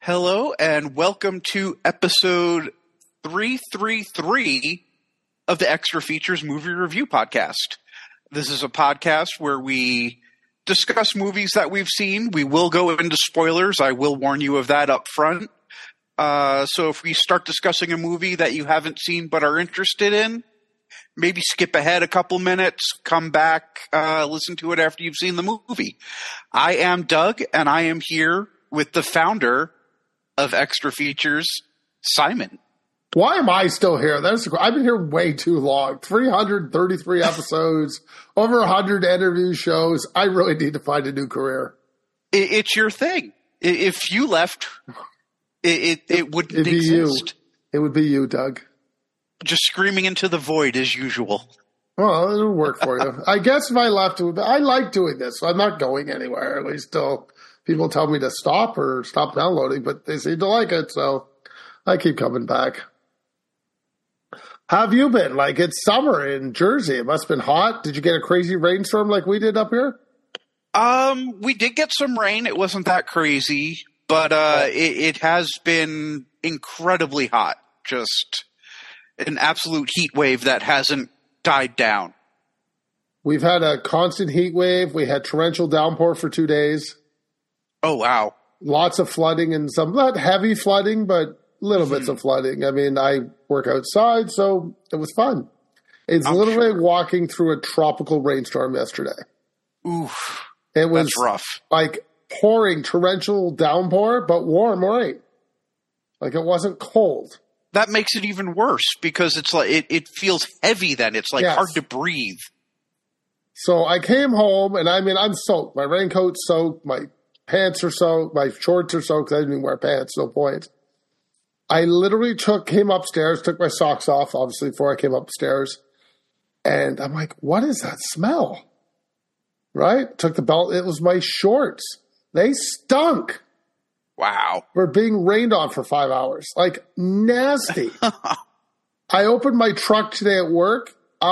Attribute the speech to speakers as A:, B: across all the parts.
A: Hello and welcome to episode 333 of the Extra Features Movie Review Podcast. This is a podcast where we discuss movies that we've seen. We will go into spoilers. I will warn you of that up front. So if we start discussing a movie that you haven't seen but are interested in, maybe skip ahead a couple minutes, come back, listen to it after you've seen the movie. I am Doug, and I am here with the founder of Extra Features, Simon.
B: Why am I still here? I've been here way too long. 333 episodes, over 100 interview shows. I really need to find a new career.
A: It's your thing. If you left, it wouldn't exist.
B: It would be you, Doug.
A: Just screaming into the void as usual.
B: Well, it'll work for you. I guess if I left, I like doing this, so I'm not going anywhere. At least till people tell me to stop or stop downloading, but they seem to like it, so I keep coming back. How have you been? Like, it's summer in Jersey. It must have been hot. Did you get a crazy rainstorm like we did up here?
A: We did get some rain. It wasn't that crazy, but it has been incredibly hot. Just an absolute heat wave that hasn't died down.
B: We've had a constant heat wave. We had torrential downpour for 2 days.
A: Oh, wow.
B: Lots of flooding and some, not heavy flooding, but little bits of flooding. I mean, I work outside, so it was fun. It's literally walking through a tropical rainstorm yesterday.
A: Oof.
B: It was
A: that's rough.
B: Like pouring torrential downpour, but warm rain. Like it wasn't cold.
A: That makes it even worse because it's like it feels heavy then. It's like hard to breathe.
B: So I came home and I mean, I'm soaked. My raincoat's soaked. My pants are soaked. My shorts are soaked. I didn't even wear pants. No point. I literally came upstairs, took my socks off, obviously, before I came upstairs. And I'm like, what is that smell? Right? Took the belt. It was my shorts. They stunk.
A: Wow.
B: We're being rained on for 5 hours. Like, nasty. I opened my truck today at work.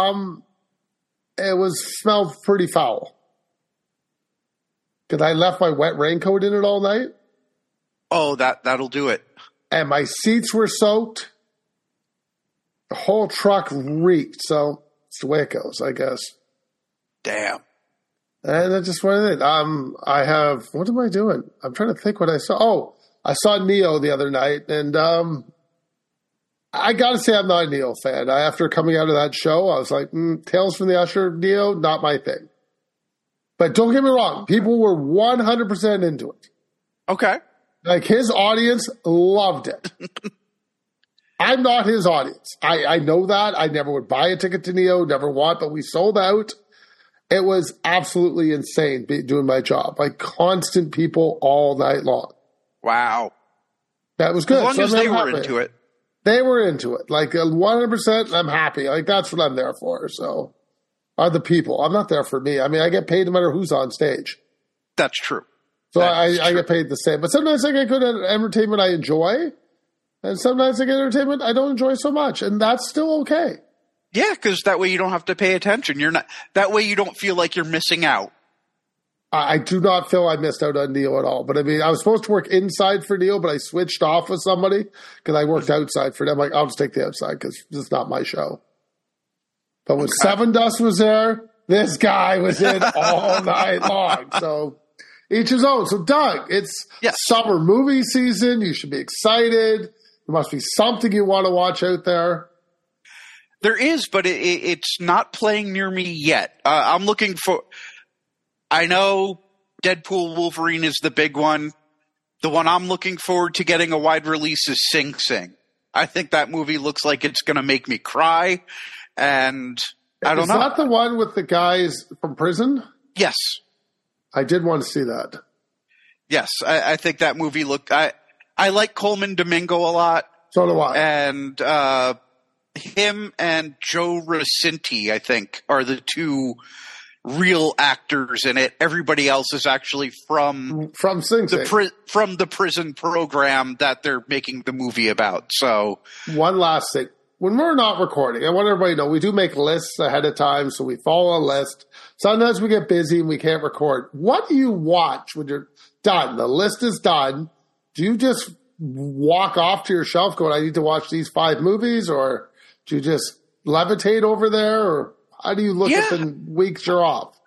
B: It smelled pretty foul. Because I left my wet raincoat in it all night.
A: Oh, that'll do it.
B: And my seats were soaked. The whole truck reeked. So it's the way it goes, I guess.
A: Damn.
B: And that's just what it is. What am I doing? I'm trying to think what I saw. Oh, I saw Neo the other night. And I got to say I'm not a Neo fan. After coming out of that show, I was like, Tales from the Usher, Neo, not my thing. But don't get me wrong. People were 100% into it.
A: Okay.
B: Like, his audience loved it. I'm not his audience. I know that. I never would buy a ticket to Neo, never want, but we sold out. It was absolutely insane doing my job. Like, constant people all night long.
A: Wow.
B: That was good.
A: As long as they were into it.
B: They were into it. Like, 100%, I'm happy. Like, that's what I'm there for, so. Are the people. I'm not there for me. I mean, I get paid no matter who's on stage.
A: That's true.
B: So I get paid the same. But sometimes I get good entertainment I enjoy. And sometimes I get entertainment I don't enjoy so much. And that's still okay.
A: Yeah, because that way you don't have to pay attention. That way you don't feel like you're missing out.
B: I do not feel I missed out on Neo at all. But I mean, I was supposed to work inside for Neo, but I switched off with somebody because I worked outside for them. Like, I'll just take the outside because this is not my show. But when Seven Dust was there, this guy was in all night long. So each his own. So, Doug, it's summer movie season. You should be excited. There must be something you want to watch out there.
A: There is, but it's not playing near me yet. I'm looking for – I know Deadpool Wolverine is the big one. The one I'm looking forward to getting a wide release is Sing Sing. I think that movie looks like it's going to make me cry. And I don't know.
B: Is that the one with the guys from prison?
A: Yes.
B: I did want to see that.
A: Yes. I think that movie looked – I like Coleman Domingo a lot.
B: So do I.
A: And him and Joe Racinti, I think, are the two real actors in it. Everybody else is actually from
B: Sing Sing.
A: From the prison program that they're making the movie about. So
B: one last thing. When we're not recording, I want everybody to know we do make lists ahead of time, so we follow a list. Sometimes we get busy and we can't record. What do you watch when you're done? The list is done. Do you just walk off to your shelf going, I need to watch these 5 movies, or do you just levitate over there, or how do you look at the weeks you're off?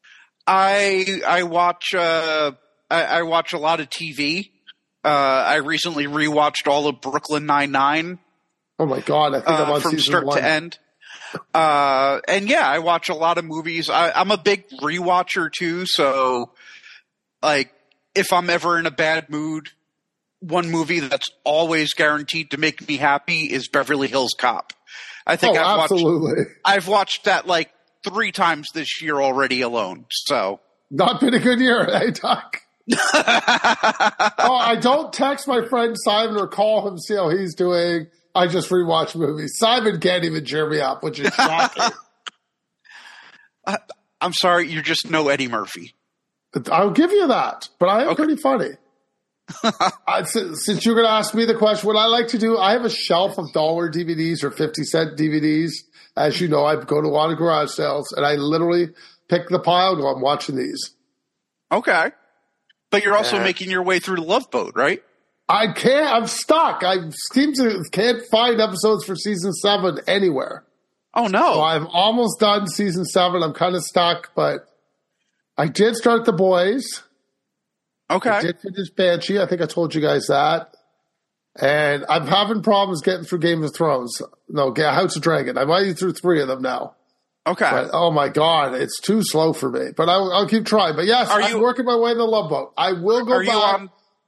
A: I watch I watch a lot of TV. I recently rewatched all of Brooklyn Nine-Nine.
B: Oh my God, I think I'm on
A: from
B: season
A: start
B: 1.
A: to end. And yeah, I watch a lot of movies. I'm a big rewatcher too, so like if I'm ever in a bad mood, one movie that's always guaranteed to make me happy is Beverly Hills Cop. I think I've watched that like 3 times this year already alone. So
B: not been a good year, eh, Doc? I don't text my friend Simon or call him, see how he's doing. I just rewatch movies. Simon can't even cheer me up, which is shocking.
A: I'm sorry, you're just no Eddie Murphy.
B: I'll give you that, but I am pretty funny. Since you're going to ask me the question, what I like to do, I have a shelf of dollar DVDs or 50-cent DVDs. As you know, I go to a lot of garage sales, and I literally pick the pile and go, I'm watching these.
A: Okay. But you're also making your way through Love Boat, right?
B: I can't. I'm stuck. I can't find episodes for season 7 anywhere.
A: Oh, no.
B: So I'm almost done season 7. I'm kind of stuck, but I did start The Boys.
A: Okay.
B: I did finish Banshee. I think I told you guys that. And I'm having problems getting through Game of Thrones. No, House of Dragon. I'm already through 3 of them now.
A: Okay.
B: But, oh, my God. It's too slow for me. But I'll keep trying. But, yes, I'm working my way in the Love Boat. I will go back.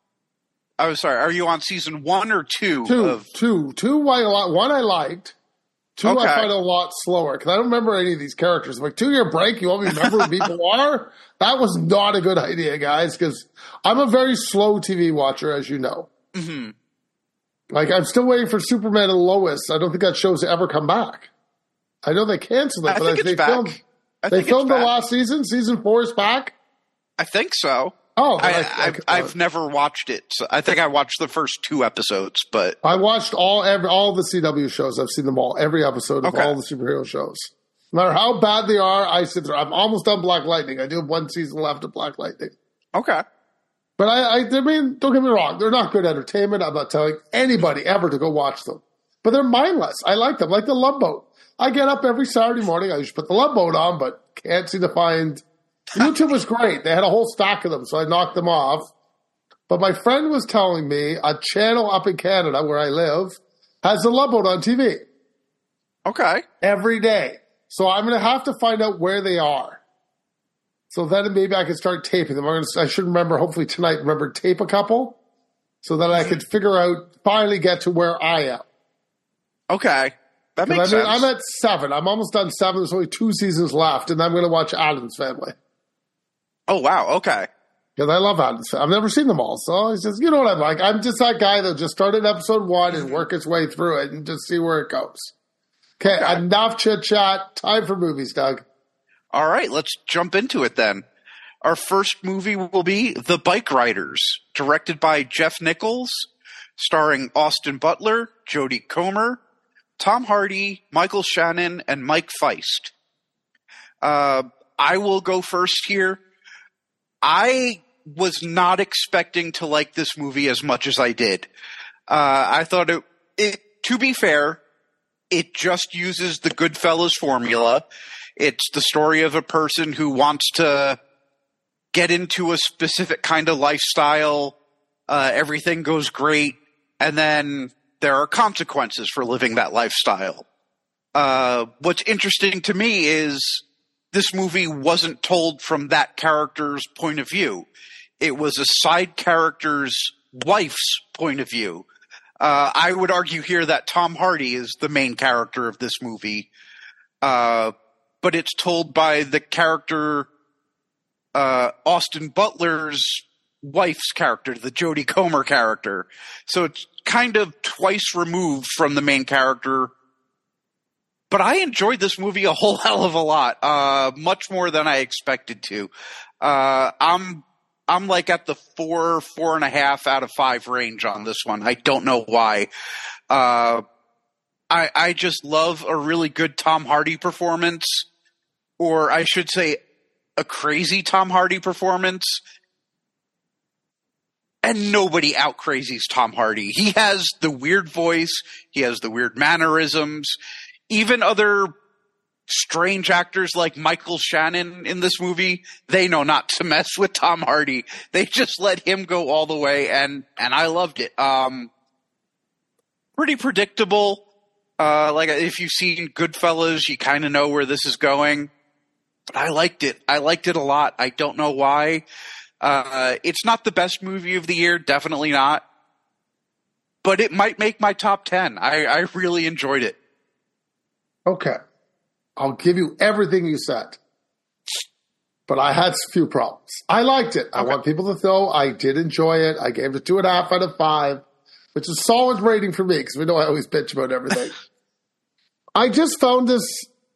A: Are you on season 1 or 2?
B: Two. 1 I liked. 2 I find a lot slower because I don't remember any of these characters. I'm like, 2-year break, you want me to remember who people are? That was not a good idea, guys, because I'm a very slow TV watcher, as you know.
A: Mm-hmm.
B: Like, I'm still waiting for Superman and Lois. I don't think that show's ever come back. I know they canceled it, but they filmed the last season. Season 4 is back?
A: I think so.
B: Oh,
A: I've never watched it. So I think I watched the first 2 episodes, but
B: I watched all the CW shows. I've seen them all, every episode of all the superhero shows. No matter how bad they are, I sit there. I'm almost done Black Lightning. I do have 1 season left of Black Lightning.
A: Okay,
B: but I mean, don't get me wrong. They're not good entertainment. I'm not telling anybody ever to go watch them, but they're mindless. I like them, like the Love Boat. I get up every Saturday morning. I just put the Love Boat on, but can't seem to find. YouTube was great. They had a whole stack of them, so I knocked them off. But my friend was telling me a channel up in Canada where I live has the Love Boat on TV.
A: Okay.
B: Every day. So I'm going to have to find out where they are. So then maybe I can start taping them. I should remember, hopefully tonight, tape a couple so that I could figure out, finally get to where I am.
A: Okay. That makes sense.
B: I'm at 7. I'm almost done 7. There's only 2 seasons left, and I'm going to watch Addams Family.
A: Oh, wow. Okay.
B: Because I love Addams. I've never seen them all. So he says, you know what I'm like? I'm just that guy that'll just start at episode 1 and work its way through it and just see where it goes. Okay. Enough chit-chat. Time for movies, Doug.
A: All right. Let's jump into it then. Our first movie will be The Bike Riders, directed by Jeff Nichols, starring Austin Butler, Jodie Comer, Tom Hardy, Michael Shannon, and Mike Feist. I will go first here. I was not expecting to like this movie as much as I did. I thought it, to be fair, it just uses the Goodfellas formula. It's the story of a person who wants to get into a specific kind of lifestyle. Everything goes great, and then there are consequences for living that lifestyle. What's interesting to me is this movie wasn't told from that character's point of view. It was a side character's wife's point of view. I would argue here that Tom Hardy is the main character of this movie, but it's told by the character Austin Butler's wife's character, the Jodie Comer character. So it's kind of twice removed from the main character. But I enjoyed this movie a whole hell of a lot, much more than I expected to. I'm like at the 4.5 out of 5 range on this one. I don't know why. I just love a really good Tom Hardy performance, or I should say a crazy Tom Hardy performance. And nobody out crazies Tom Hardy. He has the weird voice. He has the weird mannerisms. Even other strange actors like Michael Shannon in this movie, they know not to mess with Tom Hardy. They just let him go all the way, and I loved it. Pretty predictable. Like if you've seen Goodfellas, you kind of know where this is going. But I liked it. I liked it a lot. I don't know why. It's not the best movie of the year, definitely not. But it might make my top 10. I really enjoyed it.
B: Okay. I'll give you everything you said. But I had a few problems. I liked it. I want people to know I did enjoy it. I gave it 2.5 out of 5, which is a solid rating for me because we know I always bitch about everything. I just found this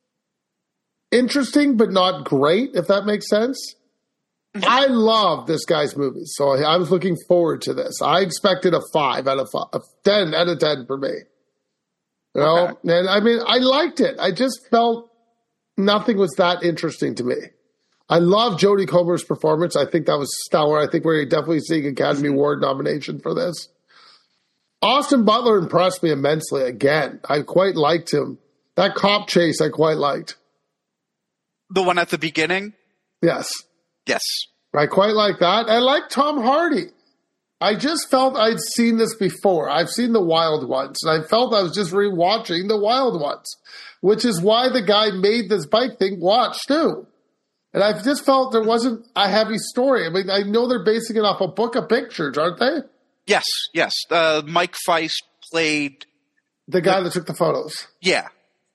B: interesting but not great, if that makes sense. I love this guy's movies, so I was looking forward to this. I expected a 5 out of 5, a 10 out of 10 for me. You know, and I mean, I liked it. I just felt nothing was that interesting to me. I love Jodie Comer's performance. I think that was stellar. I think we're definitely seeing Academy Award nomination for this. Austin Butler impressed me immensely again. I quite liked him. That cop chase I quite liked.
A: The one at the beginning?
B: Yes.
A: Yes.
B: I quite like that. I like Tom Hardy. I just felt I'd seen this before. I've seen The Wild Ones, and I felt I was just rewatching The Wild Ones, which is why the guy made this bike thing watch too. And I just felt there wasn't a heavy story. I mean, I know they're basing it off a book of pictures, aren't they?
A: Yes, yes. Mike Feist played
B: the guy that took the photos.
A: Yeah.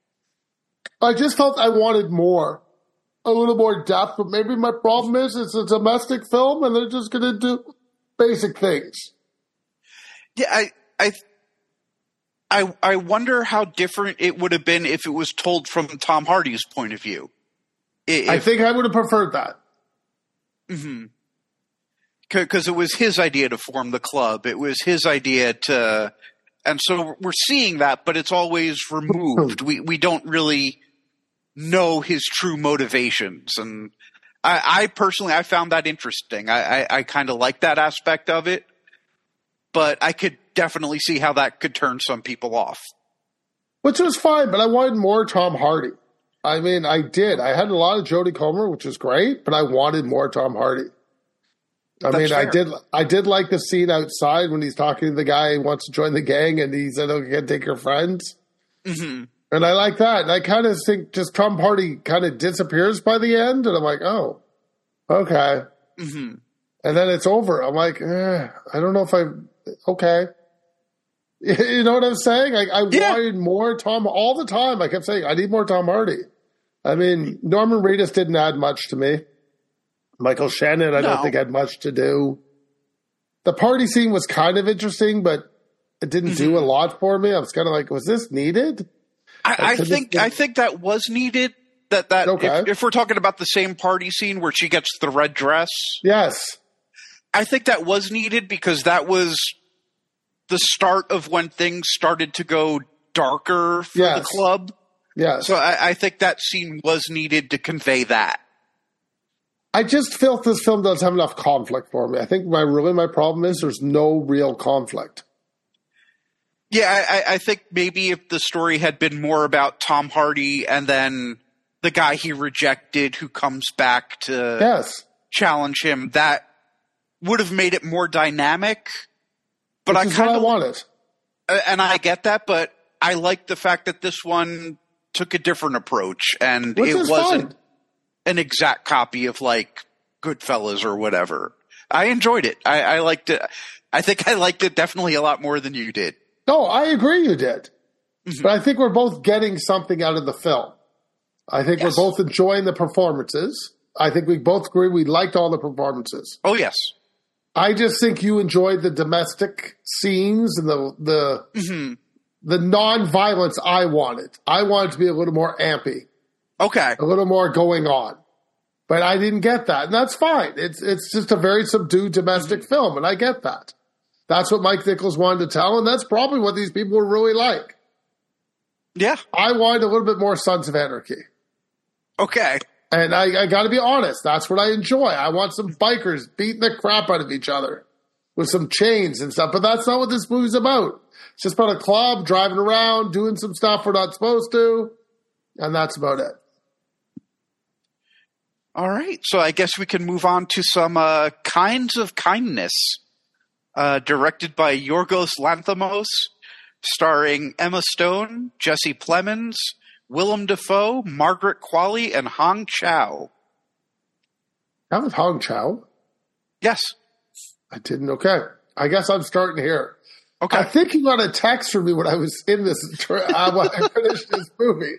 B: I just felt I wanted more. A little more depth, but maybe my problem is it's a domestic film and they're just going to do basic things.
A: Yeah, I wonder how different it would have been if it was told from Tom Hardy's point of view.
B: I think I would have preferred that.
A: Mm-hmm. Because it was his idea to form the club. It was his idea to, and so we're seeing that, but it's always removed. We don't really know his true motivations, and I personally found that interesting. I kind of like that aspect of it, but I could definitely see how that could turn some people off.
B: Which was fine, but I wanted more Tom Hardy. I mean, I did. I had a lot of Jodie Comer, which was great, but I wanted more Tom Hardy. That's fair. I did like the scene outside when he's talking to the guy who wants to join the gang, and he said, "Okay, take your friends." Mm-hmm. And I like that. And I kind of think just Tom Hardy kind of disappears by the end. And I'm like, oh, okay. Mm-hmm. And then it's over. I'm like, I don't know if okay. You know what I'm saying? I wanted more Tom all the time. I kept saying, I need more Tom Hardy. I mean, Norman Reedus didn't add much to me. Michael Shannon, I don't think had much to do. The party scene was kind of interesting, but it didn't do a lot for me. I was kind of like, was this needed?
A: I think that was needed. If we're talking about the same party scene where she gets the red dress,
B: yes,
A: I think that was needed because that was the start of when things started to go darker for the club.
B: Yes,
A: so I think that scene was needed to convey that.
B: I just feel this film doesn't have enough conflict for me. I think my problem is there's no real conflict.
A: Yeah, I think maybe if the story had been more about Tom Hardy and then the guy he rejected who comes back to challenge him, that would have made it more dynamic. But
B: Which is what I wanted.
A: And I get that, but I like the fact that this one took a different approach and it wasn't an exact copy of like Goodfellas or whatever. I enjoyed it. I liked it. I think I liked it definitely a lot more than you did.
B: No, I agree you did. Mm-hmm. But I think we're both getting something out of the film. I think we're both enjoying the performances. I think we both agree we liked all the performances.
A: Oh, yes.
B: I just think you enjoyed the domestic scenes and the non-violence I wanted. I wanted to be a little more ampy.
A: Okay.
B: A little more going on. But I didn't get that. And that's fine. It's just a very subdued domestic film, and I get that. That's what Mike Nichols wanted to tell, and that's probably what these people were really like.
A: Yeah.
B: I wanted a little bit more Sons of Anarchy.
A: Okay.
B: And I got to be honest. That's what I enjoy. I want some bikers beating the crap out of each other. with some chains and stuff. But that's not what this movie's about. It's just about a club, driving around, doing some stuff we're not supposed to, and that's about it.
A: All right, so I guess we can move on to some Kinds of Kindness, directed by Yorgos Lanthimos, starring Emma Stone, Jesse Plemons, Willem Dafoe, Margaret Qualley, and Hong Chow.
B: That was Hong Chow?
A: Yes.
B: I didn't. Okay. I guess I'm starting here.
A: Okay.
B: I think you got a text from me when I was in this, when I finished this movie.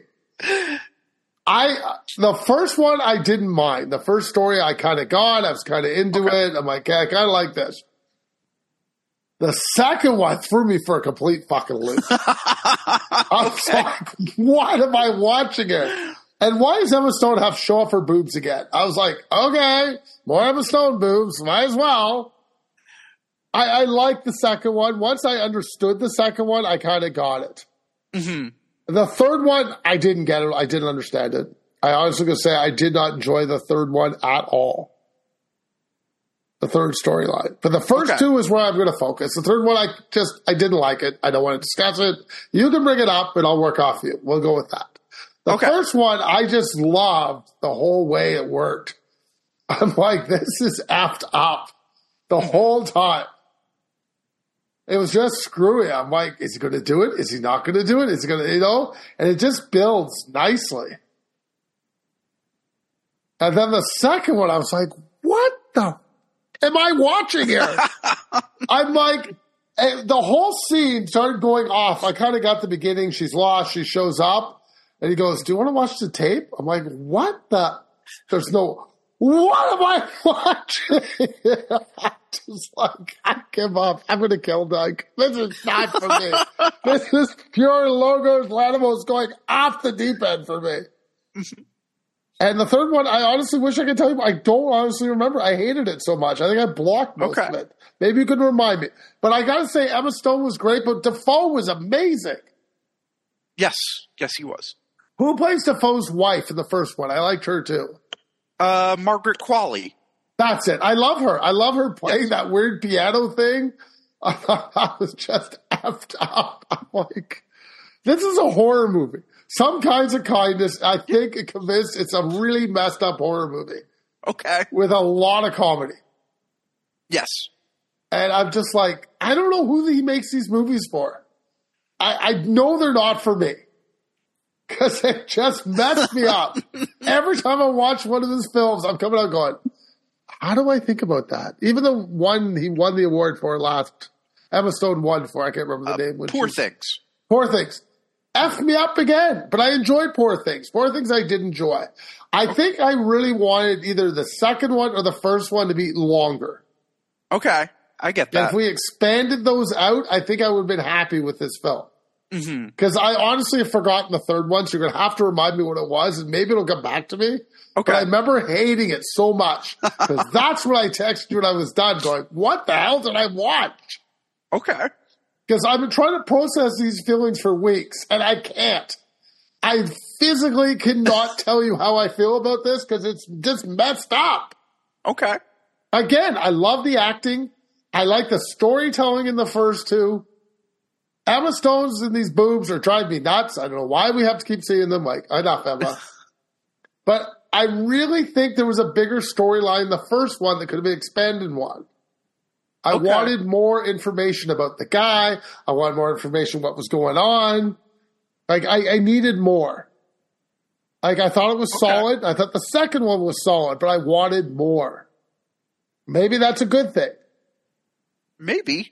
B: The first one I didn't mind. The first story I kind of got. I was kind of into it. I'm like, I kind of like this. The second one threw me for a complete fucking loop. I was like, what am I watching it? And why does Emma Stone have to show off her boobs again? I was like, okay, more Emma Stone boobs, might as well. I liked the second one. Once I understood the second one, I kind of got it. Mm-hmm. The third one, I didn't get it. I didn't understand it. I honestly going to say I did not enjoy the third one at all. The third storyline. But the first two is where I'm going to focus. The third one, I didn't like it. I don't want to discuss it. You can bring it up and I'll work off you. We'll go with that. The first one, I just loved the whole way it worked. I'm like, this is effed up the whole time. It was just screwy. I'm like, is he going to do it? Is he not going to do it? Is he going to, And it just builds nicely. And then the second one, I was like, what the am I watching here? I'm like, the whole scene started going off. I kind of got the beginning. She's lost. She shows up. And he goes, do you want to watch the tape? I'm like, what the? There's no, what am I watching? I'm just like, I give up. I'm going to kill Doug. This is not for me. This is pure Yorgos Lanthimos going off the deep end for me. And the third one, I honestly wish I could tell you, I don't honestly remember. I hated it so much. I think I blocked most of it. Maybe you could remind me. But I got to say, Emma Stone was great, but Dafoe was amazing.
A: Yes. Yes, he was.
B: Who plays Dafoe's wife in the first one? I liked her too.
A: Margaret Qualley.
B: That's it. I love her. I love her playing that weird piano thing. I thought that was just effed up. I'm like, this is a horror movie. Some Kinds of Kindness, I think it convinced it's a really messed up horror movie.
A: Okay.
B: With a lot of comedy.
A: Yes.
B: And I'm just like, I don't know who he makes these movies for. I know they're not for me. Because it just messed me up. Every time I watch one of his films, I'm coming out going, how do I think about that? Even the one he won the award for last, Emma Stone won for, I can't remember the name.
A: Poor Things.
B: Poor Things. F me up again. But I enjoyed Poor Things. Poor Things I did enjoy. I think I really wanted either the second one or the first one to be longer.
A: Okay. I get that.
B: And if we expanded those out, I think I would have been happy with this film. Because I honestly have forgotten the third one, so you're going to have to remind me what it was, and maybe it'll come back to me. Okay. But I remember hating it so much, because that's when I texted you when I was done, going, what the hell did I watch?
A: Okay.
B: Because I've been trying to process these feelings for weeks, and I can't. I physically cannot tell you how I feel about this, because it's just messed up.
A: Okay.
B: Again, I love the acting. I like the storytelling in the first two. Emma Stone's in these boobs are driving me nuts. I don't know why we have to keep seeing them. Like, enough, Emma. But I really think there was a bigger storyline in the first one that could have been expanded one. I wanted more information about the guy. I wanted more information what was going on. Like, I needed more. Like, I thought it was solid. I thought the second one was solid, but I wanted more. Maybe that's a good thing.
A: Maybe.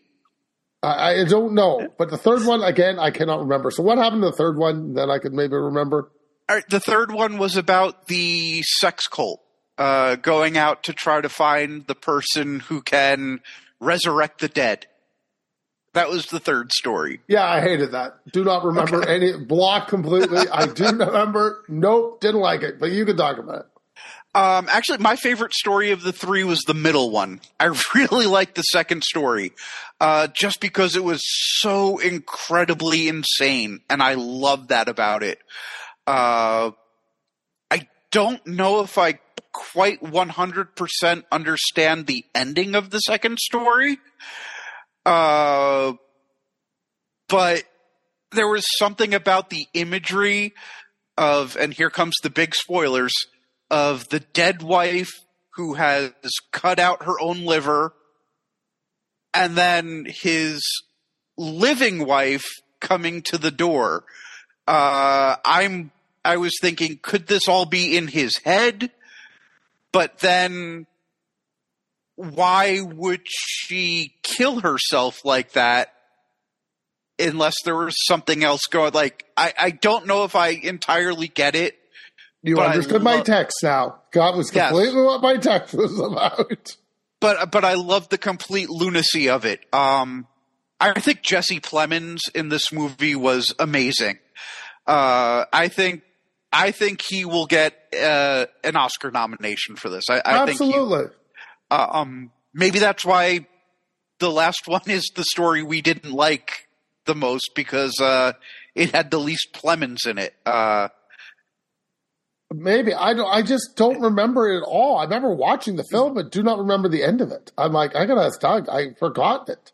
B: I don't know. But the third one, again, I cannot remember. So what happened to the third one that I could maybe remember?
A: All right, the third one was about the sex cult going out to try to find the person who can resurrect the dead. That was the third story.
B: Yeah, I hated that. Do not remember any. Block completely. I do remember. Nope, didn't like it. But you can talk about it.
A: Actually, my favorite story of the three was the middle one. I really liked the second story, just because it was so incredibly insane, and I love that about it. I don't know if I quite 100% understand the ending of the second story. But there was something about the imagery of, and here comes the big spoilers, of the dead wife who has cut out her own liver, and then his living wife coming to the door. I was thinking, could this all be in his head? But then why would she kill herself like that unless there was something else going? Like, I don't know if I entirely get it.
B: You understood my text now. God was completely what my text was about.
A: But I love the complete lunacy of it. I think Jesse Plemons in this movie was amazing. I think he will get an Oscar nomination for this. I
B: Absolutely.
A: Think maybe that's why the last one is the story we didn't like the most, because it had the least Plemons in it.
B: Maybe. I just don't remember it at all. I remember watching the film, but do not remember the end of it. I'm like, I gotta ask Doug. I forgot it.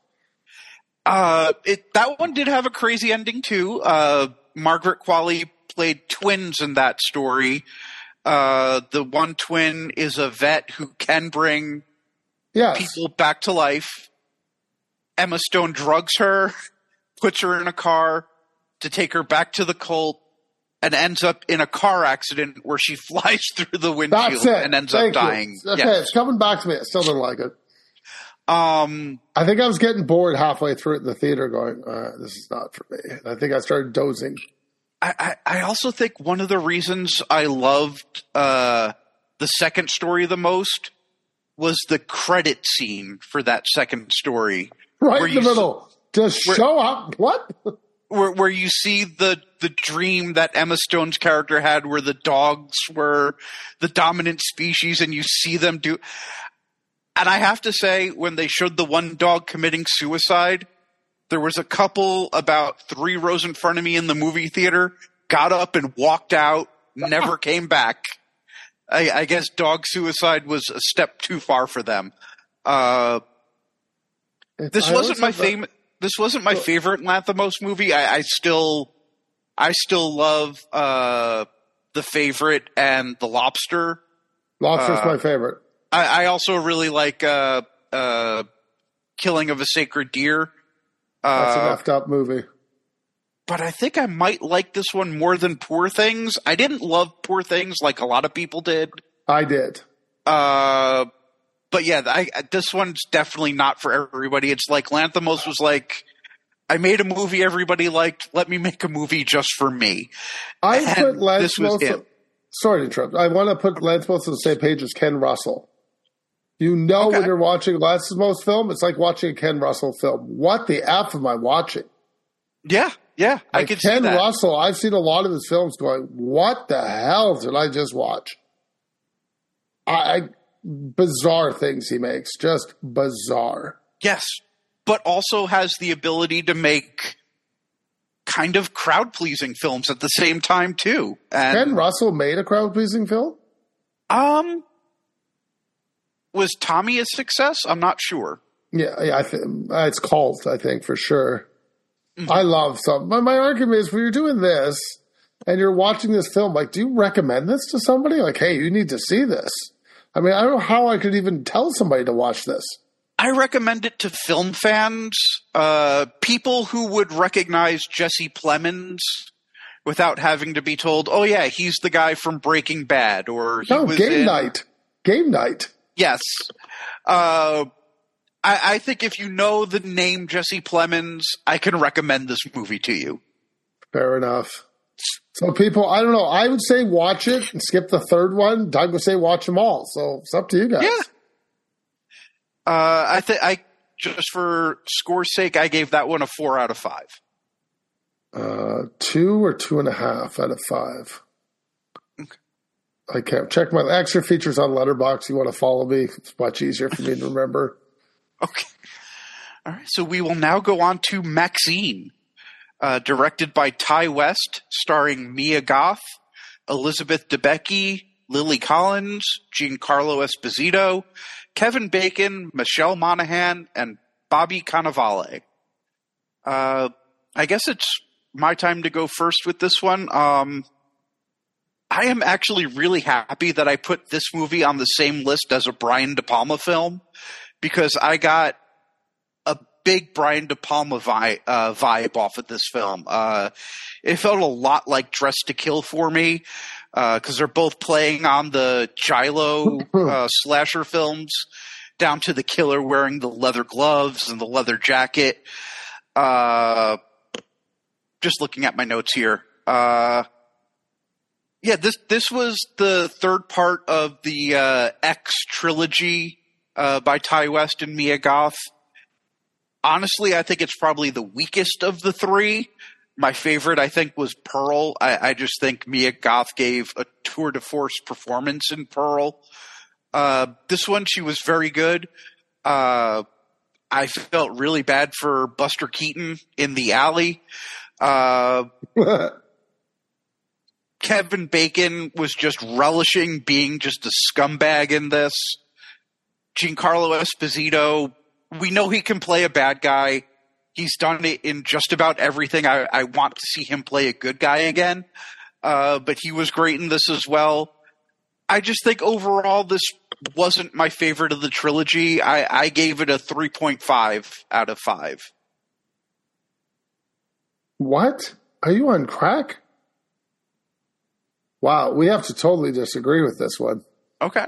A: That one did have a crazy ending too. Margaret Qualley played twins in that story. The one twin is a vet who can bring people back to life. Emma Stone drugs her, puts her in a car to take her back to the cult, and ends up in a car accident where she flies through the windshield and ends up dying.
B: Okay, It's coming back to me. I still didn't like it. I think I was getting bored halfway through it in the theater going, this is not for me. And I think I started dozing.
A: I also think one of the reasons I loved the second story the most was the credit scene for that second story.
B: Right in the middle. Just show up. What?
A: Where you see the dream that Emma Stone's character had, where the dogs were the dominant species, and you see them do. And I have to say, when they showed the one dog committing suicide, there was a couple about 3 rows in front of me in the movie theater, got up and walked out, never came back. I guess dog suicide was a step too far for them. This wasn't my favorite. This wasn't my favorite Lanthimos movie. I still love The Favorite and The Lobster.
B: Lobster's my favorite.
A: I also really like Killing of a Sacred Deer.
B: That's an effed up movie.
A: But I think I might like this one more than Poor Things. I didn't love Poor Things like a lot of people did.
B: I did.
A: But yeah, this one's definitely not for everybody. It's like Lanthimos was like, I made a movie everybody liked. Let me make a movie just for me.
B: Sorry to interrupt. I want to put Lanthimos on the same page as Ken Russell. When you're watching a Lanthimos film, it's like watching a Ken Russell film. What the F am I watching?
A: Yeah, I could see that.
B: Ken Russell, I've seen a lot of his films going, what the hell did I just watch? Bizarre things he makes, just bizarre.
A: Yes, but also has the ability to make kind of crowd-pleasing films at the same time, too. And
B: Ken Russell made a crowd-pleasing film?
A: Was Tommy a success? I'm not sure.
B: Yeah, it's cult, I think, for sure. Mm-hmm. I love some. My argument is, when you're doing this and you're watching this film, like, do you recommend this to somebody? Like, hey, you need to see this. I mean, I don't know how I could even tell somebody to watch this.
A: I recommend it to film fans, people who would recognize Jesse Plemons without having to be told, oh, yeah, he's the guy from Breaking Bad. Or
B: Game Night. Game Night.
A: Yes. I think if you know the name Jesse Plemons, I can recommend this movie to you. Fair
B: enough. So people, I don't know. I would say watch it and skip the third one. Doug would say watch them all. So it's up to you guys.
A: Yeah. I just for score's sake, I gave that one a 4 out of 5.
B: 2 or 2.5 out of 5. Okay. I can't check my extra features on Letterboxd. You want to follow me? It's much easier for me to remember.
A: Okay. All right. So we will now go on to Maxine. Directed by Ty West, starring Mia Goth, Elizabeth Debicki, Lily Collins, Giancarlo Esposito, Kevin Bacon, Michelle Monaghan, and Bobby Cannavale. I guess it's my time to go first with this one. I am actually really happy that I put this movie on the same list as a Brian De Palma film, because I got a big Brian De Palma vibe off of this film. It felt a lot like Dress to Kill for me, because they're both playing on the Giallo slasher films, down to the killer wearing the leather gloves and the leather jacket. Just looking at my notes here. This was the third part of the X trilogy by Ty West and Mia Goth. Honestly, I think it's probably the weakest of the three. My favorite, I think, was Pearl. I just think Mia Goth gave a tour de force performance in Pearl. This one, she was very good. I felt really bad for Buster Keaton in the alley. Kevin Bacon was just relishing being just a scumbag in this. Giancarlo Esposito, we know he can play a bad guy. He's done it in just about everything. I want to see him play a good guy again. But he was great in this as well. I just think overall this wasn't my favorite of the trilogy. I gave it a 3.5 out of 5.
B: What? Are you on crack? Wow, we have to totally disagree with this one.
A: Okay.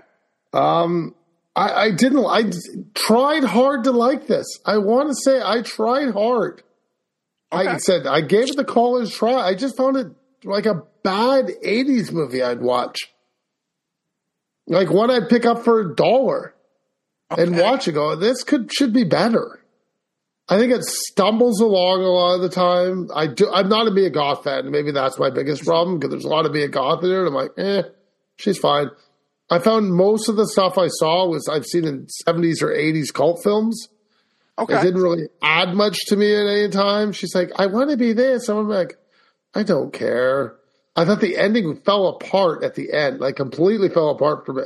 B: I tried hard to like this. I want to say I tried hard. Okay. I said I gave it the college try. I just found it like a bad 80s movie I'd watch. Like one I'd pick up for $1 and watch and go, this should be better. I think it stumbles along a lot of the time. I'm not a Mia Goth fan. Maybe that's my biggest problem, because there's a lot of Mia Goth in there, and I'm like, she's fine. I found most of the stuff I saw I've seen in 70s or 80s cult films. Okay. It didn't really add much to me at any time. She's like, I want to be this. And I'm like, I don't care. I thought the ending fell apart at the end, like completely fell apart for me.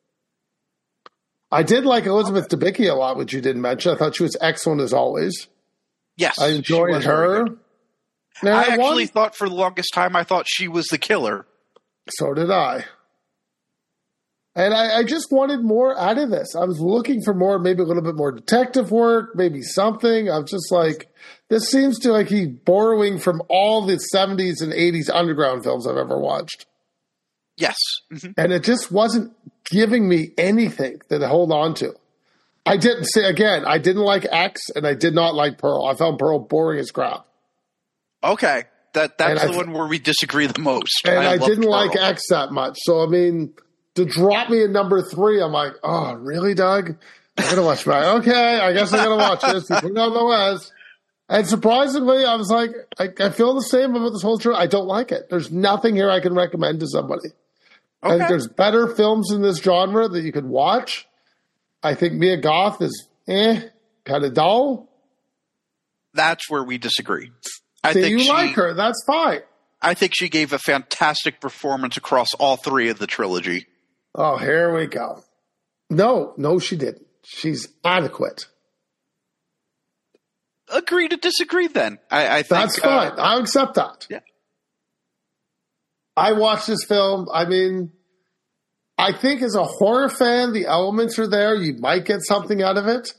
B: I did like Elizabeth Debicki a lot, which you didn't mention. I thought she was excellent as always.
A: Yes.
B: I enjoyed her.
A: Now, I actually thought for the longest time I thought she was the killer.
B: So did I. And I just wanted more out of this. I was looking for more, maybe a little bit more detective work, maybe something. I was just like, this seems to like he's borrowing from all the 70s and 80s underground films I've ever watched.
A: Yes. Mm-hmm.
B: And it just wasn't giving me anything to hold on to. I didn't like X, and I did not like Pearl. I found Pearl boring as crap.
A: Okay. That's the one where we disagree the most.
B: And I didn't like X that much. So, I mean, to drop me in number 3, I'm like, oh, really, Doug? I'm going to watch that. Okay, I guess I'm going to watch this. You put it on the list. And surprisingly, I was like, I feel the same about this whole trip. I don't like it. There's nothing here I can recommend to somebody. Okay. I think there's better films in this genre that you could watch. I think Mia Goth is kind of dull.
A: That's where we disagree.
B: Like her. That's fine.
A: I think she gave a fantastic performance across all 3 of the trilogy.
B: Oh, here we go. No, she didn't. She's adequate.
A: Agree to disagree then. I think
B: that's fine. I'll accept that.
A: Yeah.
B: I watched this film. I mean, I think as a horror fan, the elements are there. You might get something out of it.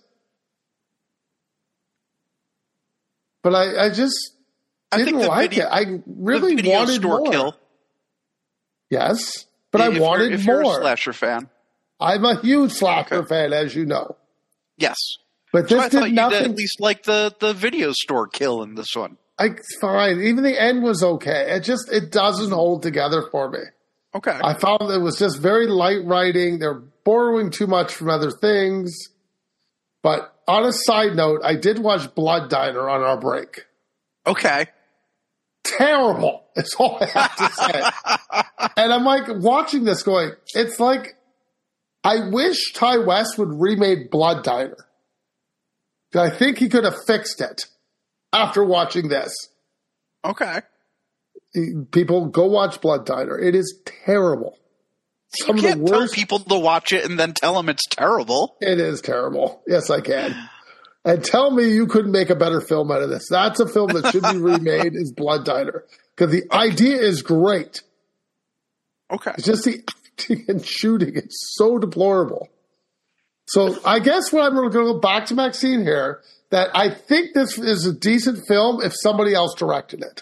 B: But I just didn't like it. I really wanted more. Kill. Yes, but I wanted more. If you're a
A: slasher fan.
B: I'm a huge slasher fan, as you know.
A: Yes.
B: But this did nothing.
A: At least like the video store kill in this one.
B: Fine. Even the end was okay. It doesn't hold together for me.
A: Okay.
B: I found it was just very light writing. They're borrowing too much from other things. But on a side note, I did watch Blood Diner on our break.
A: Okay.
B: Terrible is all I have to say. And I'm like watching this going, it's like, I wish Ty West would remake Blood Diner. I think he could have fixed it after watching this.
A: Okay.
B: People, go watch Blood Diner. It is terrible. Some
A: You
B: of
A: can't
B: the
A: tell
B: worst.
A: people to watch it and then tell them it's terrible.
B: It is terrible. Yes, I can. And tell me you couldn't make a better film out of this. That's a film that should be remade is Blood Diner. Because the idea is great.
A: Okay.
B: It's just the acting and shooting is so deplorable. So I guess what I'm going to go back to Maxine here, that I think this is a decent film if somebody else directed it.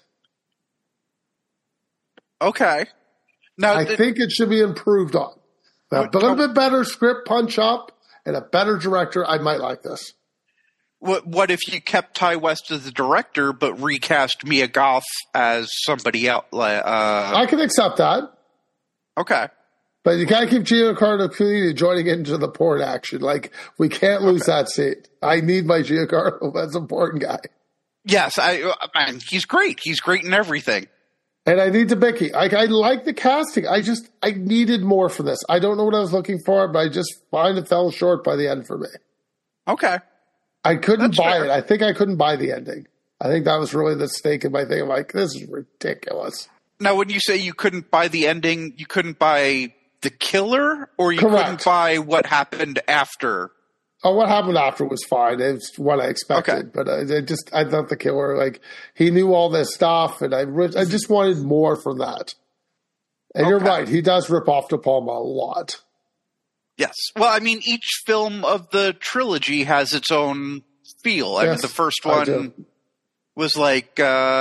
A: Okay. Now,
B: I think it should be improved on. Now, a little bit better script punch up and a better director, I might like this.
A: what if you kept Ty West as the director, but recast Mia Goth as somebody else?
B: I can accept that.
A: Okay.
B: But you can't keep Giancarlo Giannini joining into the porn action. Like, we can't lose that seat. I need my Giancarlo as a porn guy.
A: Yes, man, he's great. He's great in everything.
B: And I need Debicki. I like the casting. I needed more for this. I don't know what I was looking for, but I just find it fell short by the end for me.
A: Okay.
B: I couldn't buy
A: fair.
B: it. I think I couldn't buy the ending. I think that was really the stake in my thing. I'm like, this is ridiculous.
A: Now, when you say you couldn't buy the ending, you couldn't buy the killer, or you
B: Correct.
A: couldn't buy what happened after?
B: Oh, what happened after was fine. It's what I expected.
A: Okay.
B: But I thought the killer, like, he knew all this stuff, and I just wanted more from that. And you're
A: Okay.
B: right. He does rip off De Palma a lot.
A: Yes. Well, I mean, each film of the trilogy has its own feel. I mean,
B: Yes,
A: the first
B: I do.
A: one was like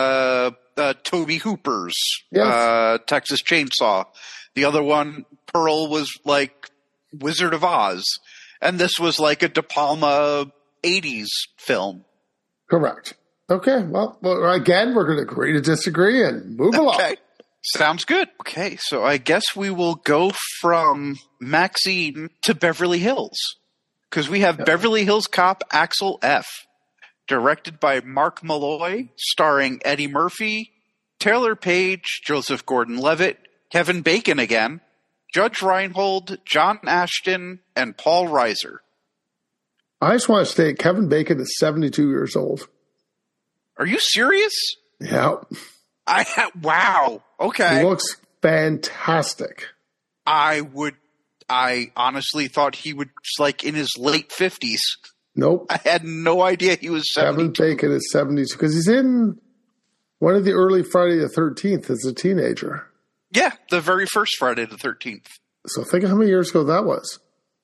A: Toby Hooper's
B: Yes.
A: Texas Chainsaw. The other one, Pearl, was like Wizard of Oz. And this was like a De Palma 80s film.
B: Correct. Okay. Well, again, we're going to agree to disagree and move along.
A: Okay. Sounds good. Okay, so I guess we will go from Maxine to Beverly Hills. Because we have Beverly Hills Cop Axel F., directed by Mark Malloy, starring Eddie Murphy, Taylor Page, Joseph Gordon-Levitt, Kevin Bacon again, Judge Reinhold, John Ashton, and Paul Reiser.
B: I just want to state Kevin Bacon is 72 years old.
A: Are you serious?
B: Yeah.
A: Wow. Okay.
B: He looks fantastic.
A: I honestly thought he was like in his late 50s.
B: Nope.
A: I had no idea he was 70.
B: Kevin Bacon is 72 because he's in one of the early Friday the 13th as a teenager.
A: Yeah, the very first Friday the 13th.
B: So think of how many years ago that was.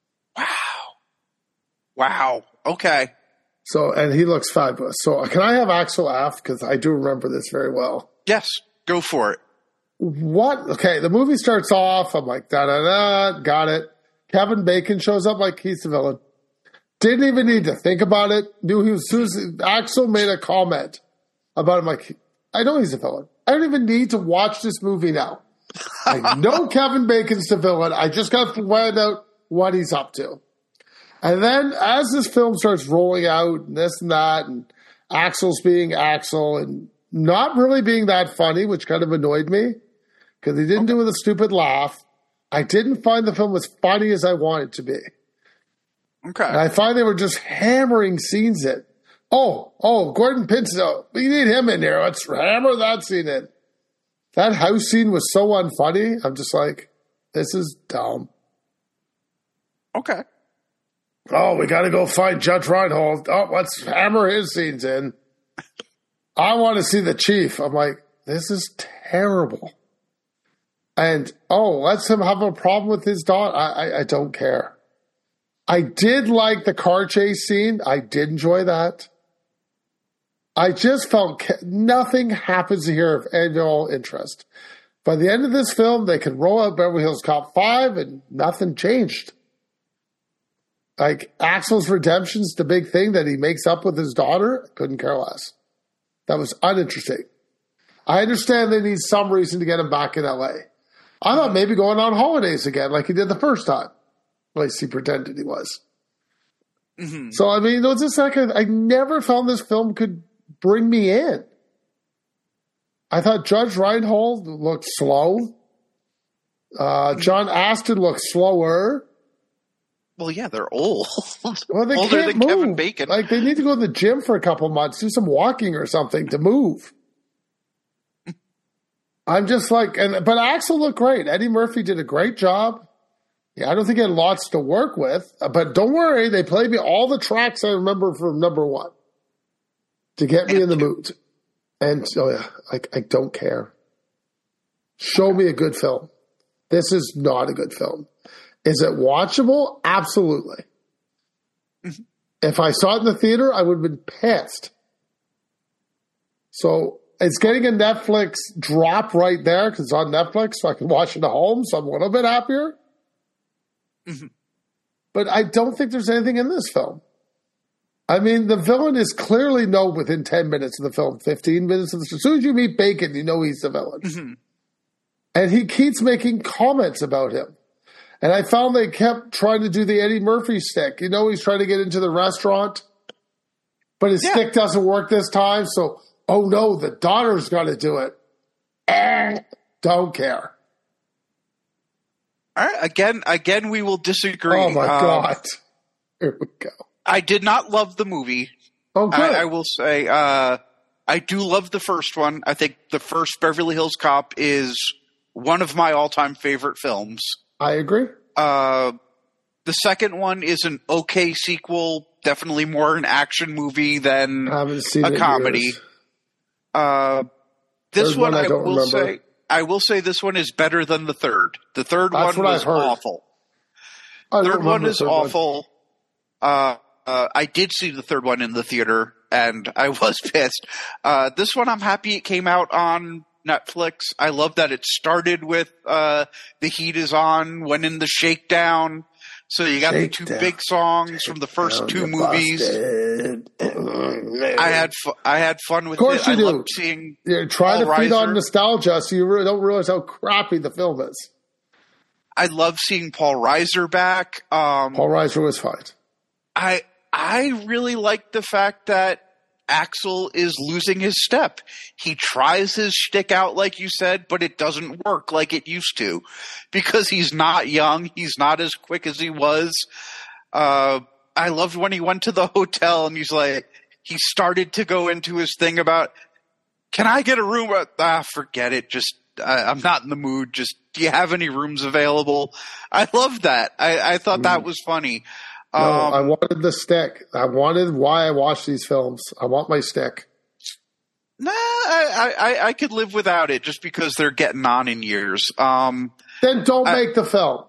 A: Wow. Okay.
B: So, and he looks fabulous. So can I have Axel F? Because I do remember this very well.
A: Yes, go for it.
B: What? Okay, the movie starts off. I'm like, da-da-da, got it. Kevin Bacon shows up like he's the villain. Didn't even need to think about it. Knew he was, as soon as Axel made a comment about him, like, I know he's a villain. I don't even need to watch this movie now. I know Kevin Bacon's the villain. I just got to find out what he's up to. And then as this film starts rolling out and this and that, and Axel's being Axel and not really being that funny, which kind of annoyed me because he didn't do the stupid laugh. I didn't find the film as funny as I wanted to be.
A: Okay.
B: And I find they were just hammering scenes in. Oh, Gordon Pinto. We need him in here. Let's hammer that scene in. That house scene was so unfunny. I'm just like, this is dumb.
A: Okay.
B: Oh, we got to go find Judge Reinhold. Oh, let's hammer his scenes in. I want to see the chief. I'm like, this is terrible. And, let's him have a problem with his daughter. I don't care. I did like the car chase scene. I did enjoy that. I just felt nothing happens here of any interest. By the end of this film, they could roll out Beverly Hills Cop 5 and nothing changed. Like, Axel's redemption's the big thing that he makes up with his daughter. Couldn't care less. That was uninteresting. I understand they need some reason to get him back in LA. I thought maybe going on holidays again like he did the first time. At least he pretended he was.
A: Mm-hmm.
B: So, I mean, it was just like I never found this film could bring me in. I thought Judge Reinhold looked slow. John Aston looked slower.
A: Well, yeah, they're old.
B: Well, they
A: older
B: can't
A: than
B: move.
A: Kevin Bacon.
B: Like, they need to go to the gym for a couple months, do some walking or something to move. I'm just like, but Axel looked great. Eddie Murphy did a great job. Yeah, I don't think he had lots to work with, but don't worry, they played me all the tracks I remember from number one to get me in the mood. And I don't care. Show me a good film. This is not a good film. Is it watchable? Absolutely. Mm-hmm. If I saw it in the theater, I would have been pissed. So it's getting a Netflix drop right there because it's on Netflix, so I can watch it at home, so I'm a little bit happier. Mm-hmm. But I don't think there's anything in this film. I mean, the villain is clearly known within 10 minutes of the film, 15 minutes. As soon as you meet Bacon, you know he's the villain. Mm-hmm. And he keeps making comments about him. And I found they kept trying to do the Eddie Murphy stick. You know, he's trying to get into the restaurant, but his stick doesn't work this time. So, oh no, the daughter's got to do it. Don't care.
A: All right, again, we will disagree.
B: Oh my God. Here we go.
A: I did not love the movie.
B: Oh, good.
A: I will say, I do love the first one. I think the first Beverly Hills Cop is one of my all-time favorite films.
B: I agree.
A: The second one is an okay sequel, definitely more an action movie than a comedy. This one I will say this one is better than the third. The third one was awful. Third one is awful. I did see the third one in the theater, and I was pissed. This one, I'm happy it came out on Netflix. I love that it started with The Heat Is On, went in the Shakedown. So you got the two big songs from the first two movies. I had fun with it.
B: Of course you do.
A: Loved seeing
B: try to feed on nostalgia so you really don't realize how crappy the film is.
A: I love seeing Paul Reiser back.
B: Paul Reiser was fine.
A: I really like the fact that Axel is losing his step. He tries his shtick out, like you said, but it doesn't work like it used to because he's not young. He's not as quick as he was. I loved when he went to the hotel and he started to go into his thing about, can I get a room? Forget it. I'm not in the mood. Just, do you have any rooms available? I loved that. I thought that was funny.
B: No, I wanted the stick. I wanted why I watch these films. I want my stick.
A: Nah, I could live without it just because they're getting on in years.
B: Then don't make the film.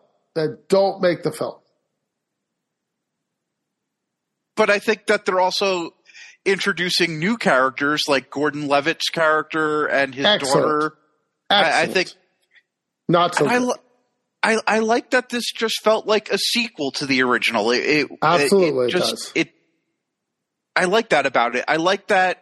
A: But I think that they're also introducing new characters like Gordon Levitt's character and his daughter. I think
B: not so good.
A: I like that this just felt like a sequel to the original.
B: Absolutely does.
A: I like that about it. I like that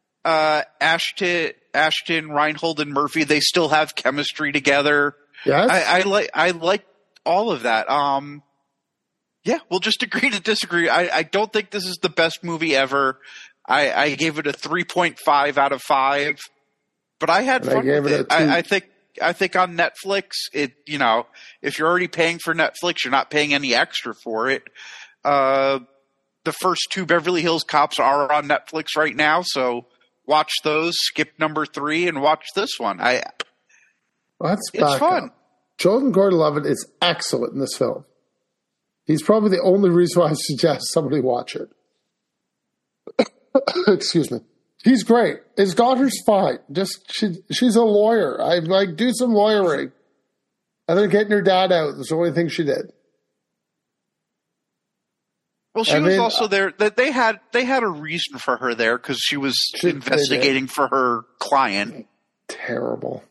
A: Ashton, Reinhold, and Murphy, they still have chemistry together.
B: Yes.
A: I like all of that. We'll just agree to disagree. I don't think this is the best movie ever. I gave it a 3.5 out of 5, but I had fun with it. I think on Netflix, if you're already paying for Netflix, you're not paying any extra for it. The first two Beverly Hills Cops are on Netflix right now, so watch those, skip number 3, and watch this one.
B: It's
A: fun.
B: Up. Joseph Gordon-Levitt is excellent in this film. He's probably the only reason why I suggest somebody watch it. Excuse me. He's great. His daughter's fine. She's a lawyer. I do some lawyering. And then getting her dad out was the only thing she did.
A: Well, she was also there. They had a reason for her there because she was investigating for her client.
B: Terrible.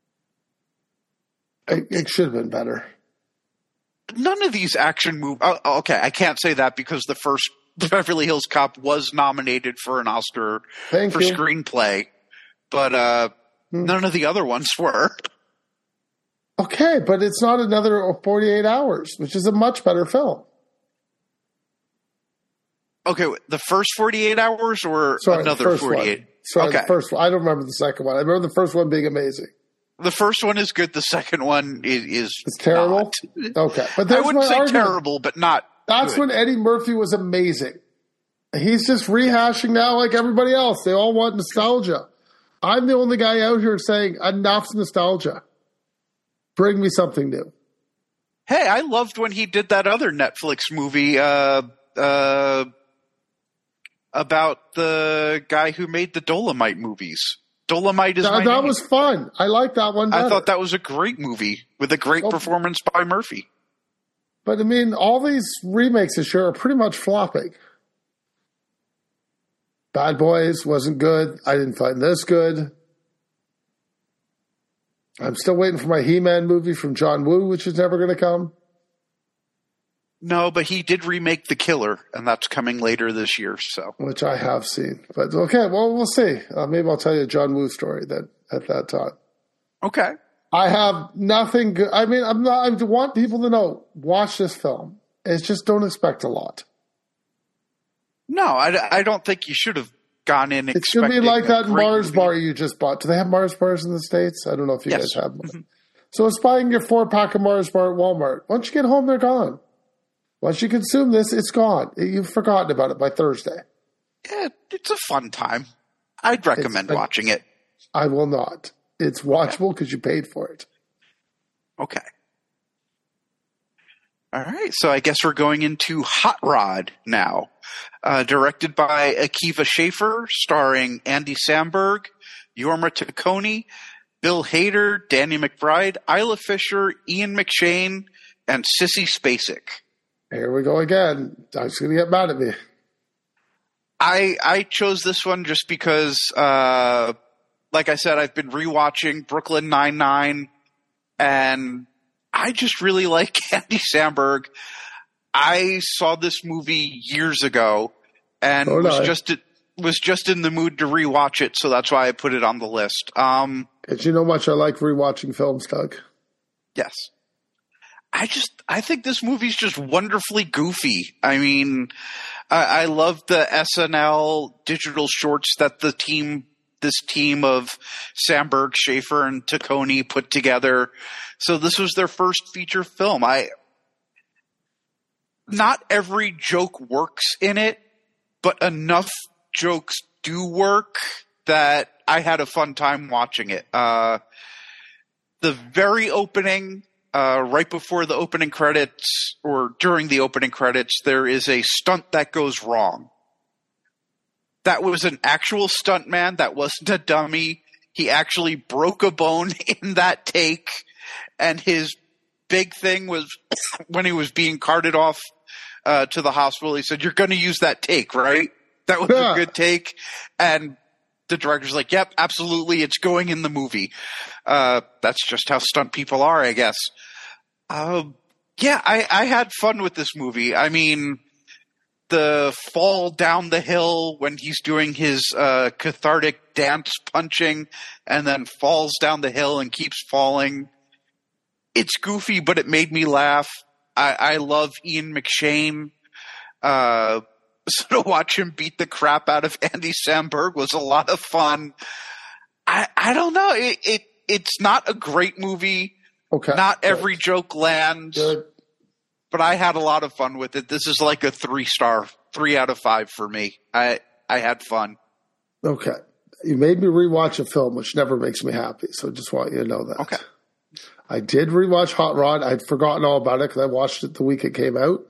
B: It should have been better.
A: None of these action movies. Okay, I can't say that because the first Beverly Hills Cop was nominated for an Oscar for screenplay, but none of the other ones were.
B: Okay, but it's not another 48 Hours, which is a much better film.
A: Okay, the first 48 Hours or another 48?
B: One. Sorry, the first one. I don't remember the second one. I remember the first one being amazing.
A: The first one is good. The second one is
B: it's terrible.
A: Not.
B: Okay, but
A: I wouldn't say terrible, but not.
B: That's
A: good.
B: When Eddie Murphy was amazing. He's just rehashing now like everybody else. They all want nostalgia. I'm the only guy out here saying enough's nostalgia. Bring me something new.
A: Hey, I loved when he did that other Netflix movie about the guy who made the Dolomite movies. Dolomite is my
B: That
A: name.
B: was fun. I like that one better.
A: I thought that was a great movie with a great performance by Murphy.
B: But I mean, all these remakes this year are pretty much flopping. Bad Boys wasn't good. I didn't find this good. I'm still waiting for my He-Man movie from John Woo, which is never going to come.
A: No, but he did remake The Killer, and that's coming later this year. So,
B: which I have seen. But okay, well, we'll see. Maybe I'll tell you a John Woo story then at that time.
A: Okay.
B: I have nothing good. I mean, I want people to know, watch this film. It's just don't expect a lot.
A: No, I don't think you should have gone in expecting.
B: It's going to be like that Mars
A: movie.
B: bar you just bought. Do they have Mars bars in the States? I don't know if you
A: Yes.
B: guys have one. So it's buying your 4-pack of Mars bar at Walmart. Once you get home, they're gone. Once you consume this, it's gone. You've forgotten about it by Thursday.
A: Yeah, it's a fun time. I'd recommend watching it.
B: I will not. It's watchable because you paid for it.
A: Okay. All right, so I guess we're going into Hot Rod now. Directed by Akiva Schaffer, starring Andy Samberg, Jorma Taccone, Bill Hader, Danny McBride, Isla Fisher, Ian McShane, and Sissy Spacek.
B: Here we go again. Doug's going to get mad at me.
A: I chose this one just because, like I said, I've been rewatching Brooklyn Nine-Nine, and I just really like Andy Samberg. I saw this movie years ago and was just in the mood to rewatch it, so that's why I put it on the list.
B: Because you know how much I like rewatching films, Doug.
A: Yes. I think this movie's just wonderfully goofy. I mean, I love the SNL digital shorts that this team of Samberg, Schaffer, and Taccone put together. So this was their first feature film. Not every joke works in it, but enough jokes do work that I had a fun time watching it. The very opening, right before the opening credits or during the opening credits, there is a stunt that goes wrong. That was an actual stuntman. That wasn't a dummy. He actually broke a bone in that take. And his big thing was when he was being carted off to the hospital, he said, "You're going to use that take, right? That was a good take." And the director's like, "Yep, absolutely. It's going in the movie." That's just how stunt people are, I guess. I had fun with this movie. I mean, the fall down the hill when he's doing his cathartic dance punching and then falls down the hill and keeps falling. It's goofy, but it made me laugh. I love Ian McShane. So to watch him beat the crap out of Andy Samberg was a lot of fun. I don't know. It's not a great movie.
B: Okay.
A: Not every joke lands.
B: Good.
A: But I had a lot of fun with it. This is like a 3-star, 3 out of 5 for me. I had fun.
B: Okay. You made me rewatch a film, which never makes me happy. So just want you to know that.
A: Okay.
B: I did rewatch Hot Rod. I'd forgotten all about it because I watched it the week it came out.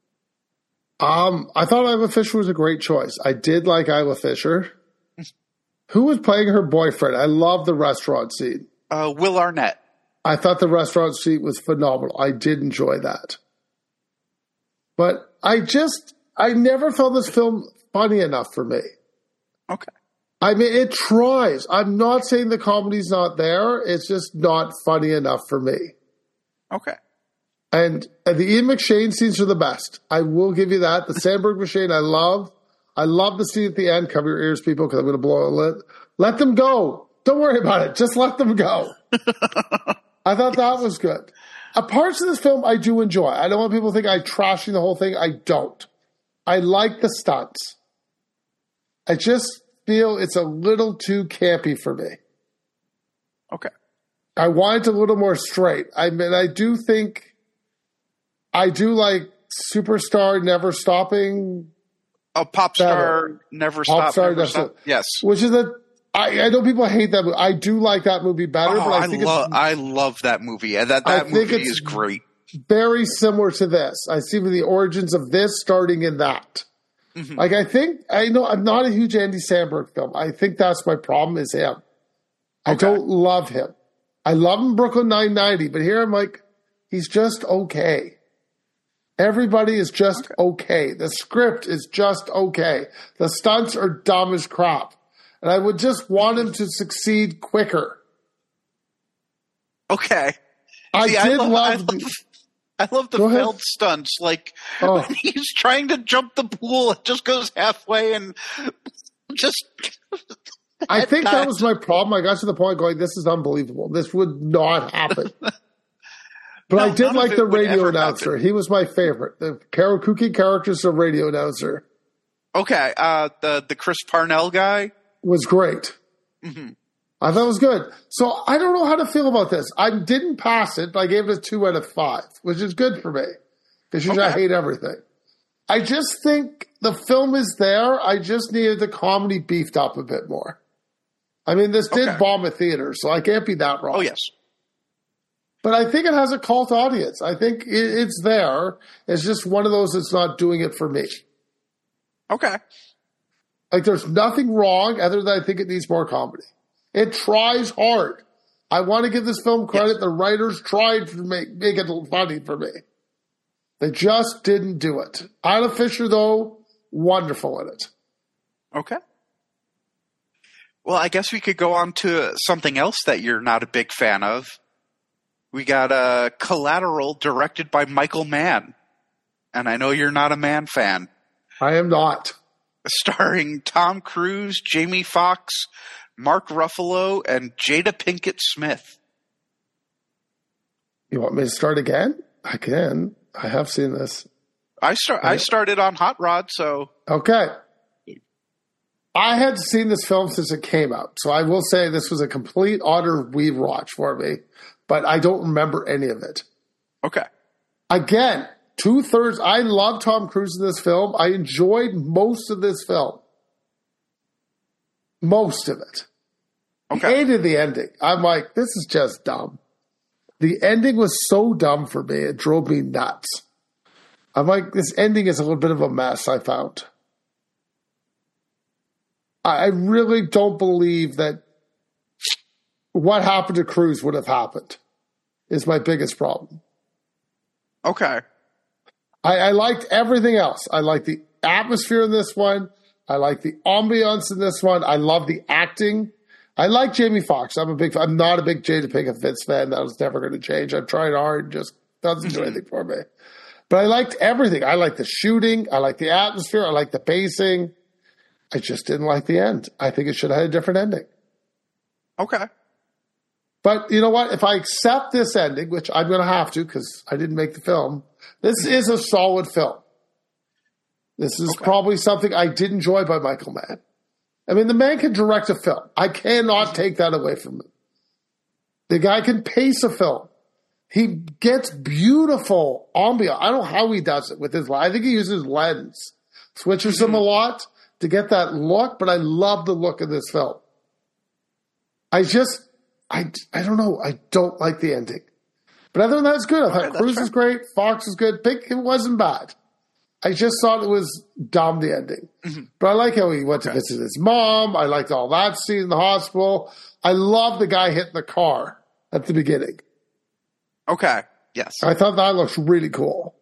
B: I thought Isla Fisher was a great choice. I did like Isla Fisher. Who was playing her boyfriend? I love the restaurant scene.
A: Will Arnett.
B: I thought the restaurant scene was phenomenal. I did enjoy that. But I never felt this film funny enough for me.
A: Okay.
B: I mean, it tries. I'm not saying the comedy's not there. It's just not funny enough for me.
A: Okay.
B: And the Ian McShane scenes are the best. I will give you that. The Samberg McShane, I love. I love the scene at the end. Cover your ears, people, because I'm going to blow a lid. Let them go. Don't worry about it. Just let them go. I thought that was good. Parts of this film I do enjoy. I don't want people to think I'm trashing the whole thing. I don't. I like the stunts. I just feel it's a little too campy for me.
A: Okay.
B: I want it a little more straight. I mean, I do like Superstar Never Stopping.
A: A Pop Star Never Stop. Never Stop. Yes.
B: Which is I know people hate that movie. I do like that movie better, but I think
A: I love that movie. That movie is great.
B: very similar to this. I see the origins of this starting in that. Mm-hmm. Like, I know I'm not a huge Andy Samberg film. I think that's my problem is him. I don't love him. I love him Brooklyn 990, but here I'm like, he's just okay. Everybody is just okay. The script is just okay. The stunts are dumb as crap. And I would just want him to succeed quicker.
A: Okay.
B: I love
A: the failed stunts. Like, when he's trying to jump the pool, it just goes halfway and just...
B: I think that was my problem. I got to the point going, this is unbelievable. This would not happen. But I did like the radio announcer. He was my favorite. The Karakuki character's a radio announcer.
A: Okay. The Chris Parnell guy?
B: Was great. Mm-hmm. I thought it was good. So I don't know how to feel about this. I didn't pass it, but I gave it a 2 out of 5, which is good for me. Because usually I hate everything. I just think the film is there. I just needed the comedy beefed up a bit more. I mean, this did bomb a theater, so I can't be that wrong.
A: Oh, yes.
B: But I think it has a cult audience. I think it's there. It's just one of those that's not doing it for me.
A: Okay.
B: Like, there's nothing wrong other than I think it needs more comedy. It tries hard. I want to give this film credit. Yes. The writers tried to make it funny for me. They just didn't do it. Isla Fisher, though, wonderful in it.
A: Okay. Well, I guess we could go on to something else that you're not a big fan of. We got Collateral, directed by Michael Mann. And I know you're not a Mann fan.
B: I am not.
A: Starring Tom Cruise, Jamie Foxx, Mark Ruffalo, and Jada Pinkett Smith.
B: You want me to start again? I can. I have seen this.
A: I started on Hot Rod, so...
B: Okay. I had seen this film since it came out, so I will say this was a complete utter rewatch for me, but I don't remember any of it.
A: Okay. Again,
B: 2/3. I love Tom Cruise in this film. I enjoyed most of this film. Most of it.
A: Okay.
B: Hated the ending. I'm like, this is just dumb. The ending was so dumb for me. It drove me nuts. I'm like, this ending is a little bit of a mess, I found. I really don't believe that what happened to Cruise would have happened is my biggest problem.
A: Okay.
B: I liked everything else. I liked the atmosphere in this one. I like the ambiance in this one. I love the acting. I like Jamie Foxx. I'm not a big Jada Pinkett Smith fan. That was never going to change. I've tried hard, just doesn't do anything for me. But I liked everything. I liked the shooting. I liked the atmosphere. I liked the pacing. I just didn't like the end. I think it should have had a different ending.
A: Okay.
B: But you know what? If I accept this ending, which I'm going to have to because I didn't make the film, this is a solid film. This is probably something I did enjoy by Michael Mann. I mean, the man can direct a film. I cannot take that away from him. The guy can pace a film. He gets beautiful ambiance. I don't know how he does it with his lens. I think he uses lens. Switches him a lot to get that look, but I love the look of this film. I don't know. I don't like the ending. But other than that, it's good. I thought Cruise is great. Fox is good. It wasn't bad. I just thought it was dumb, the ending. Mm-hmm. But I like how he went to visit his mom. I liked all that scene in the hospital. I love the guy hitting the car at the beginning.
A: Okay. Yes.
B: I thought that looks really cool.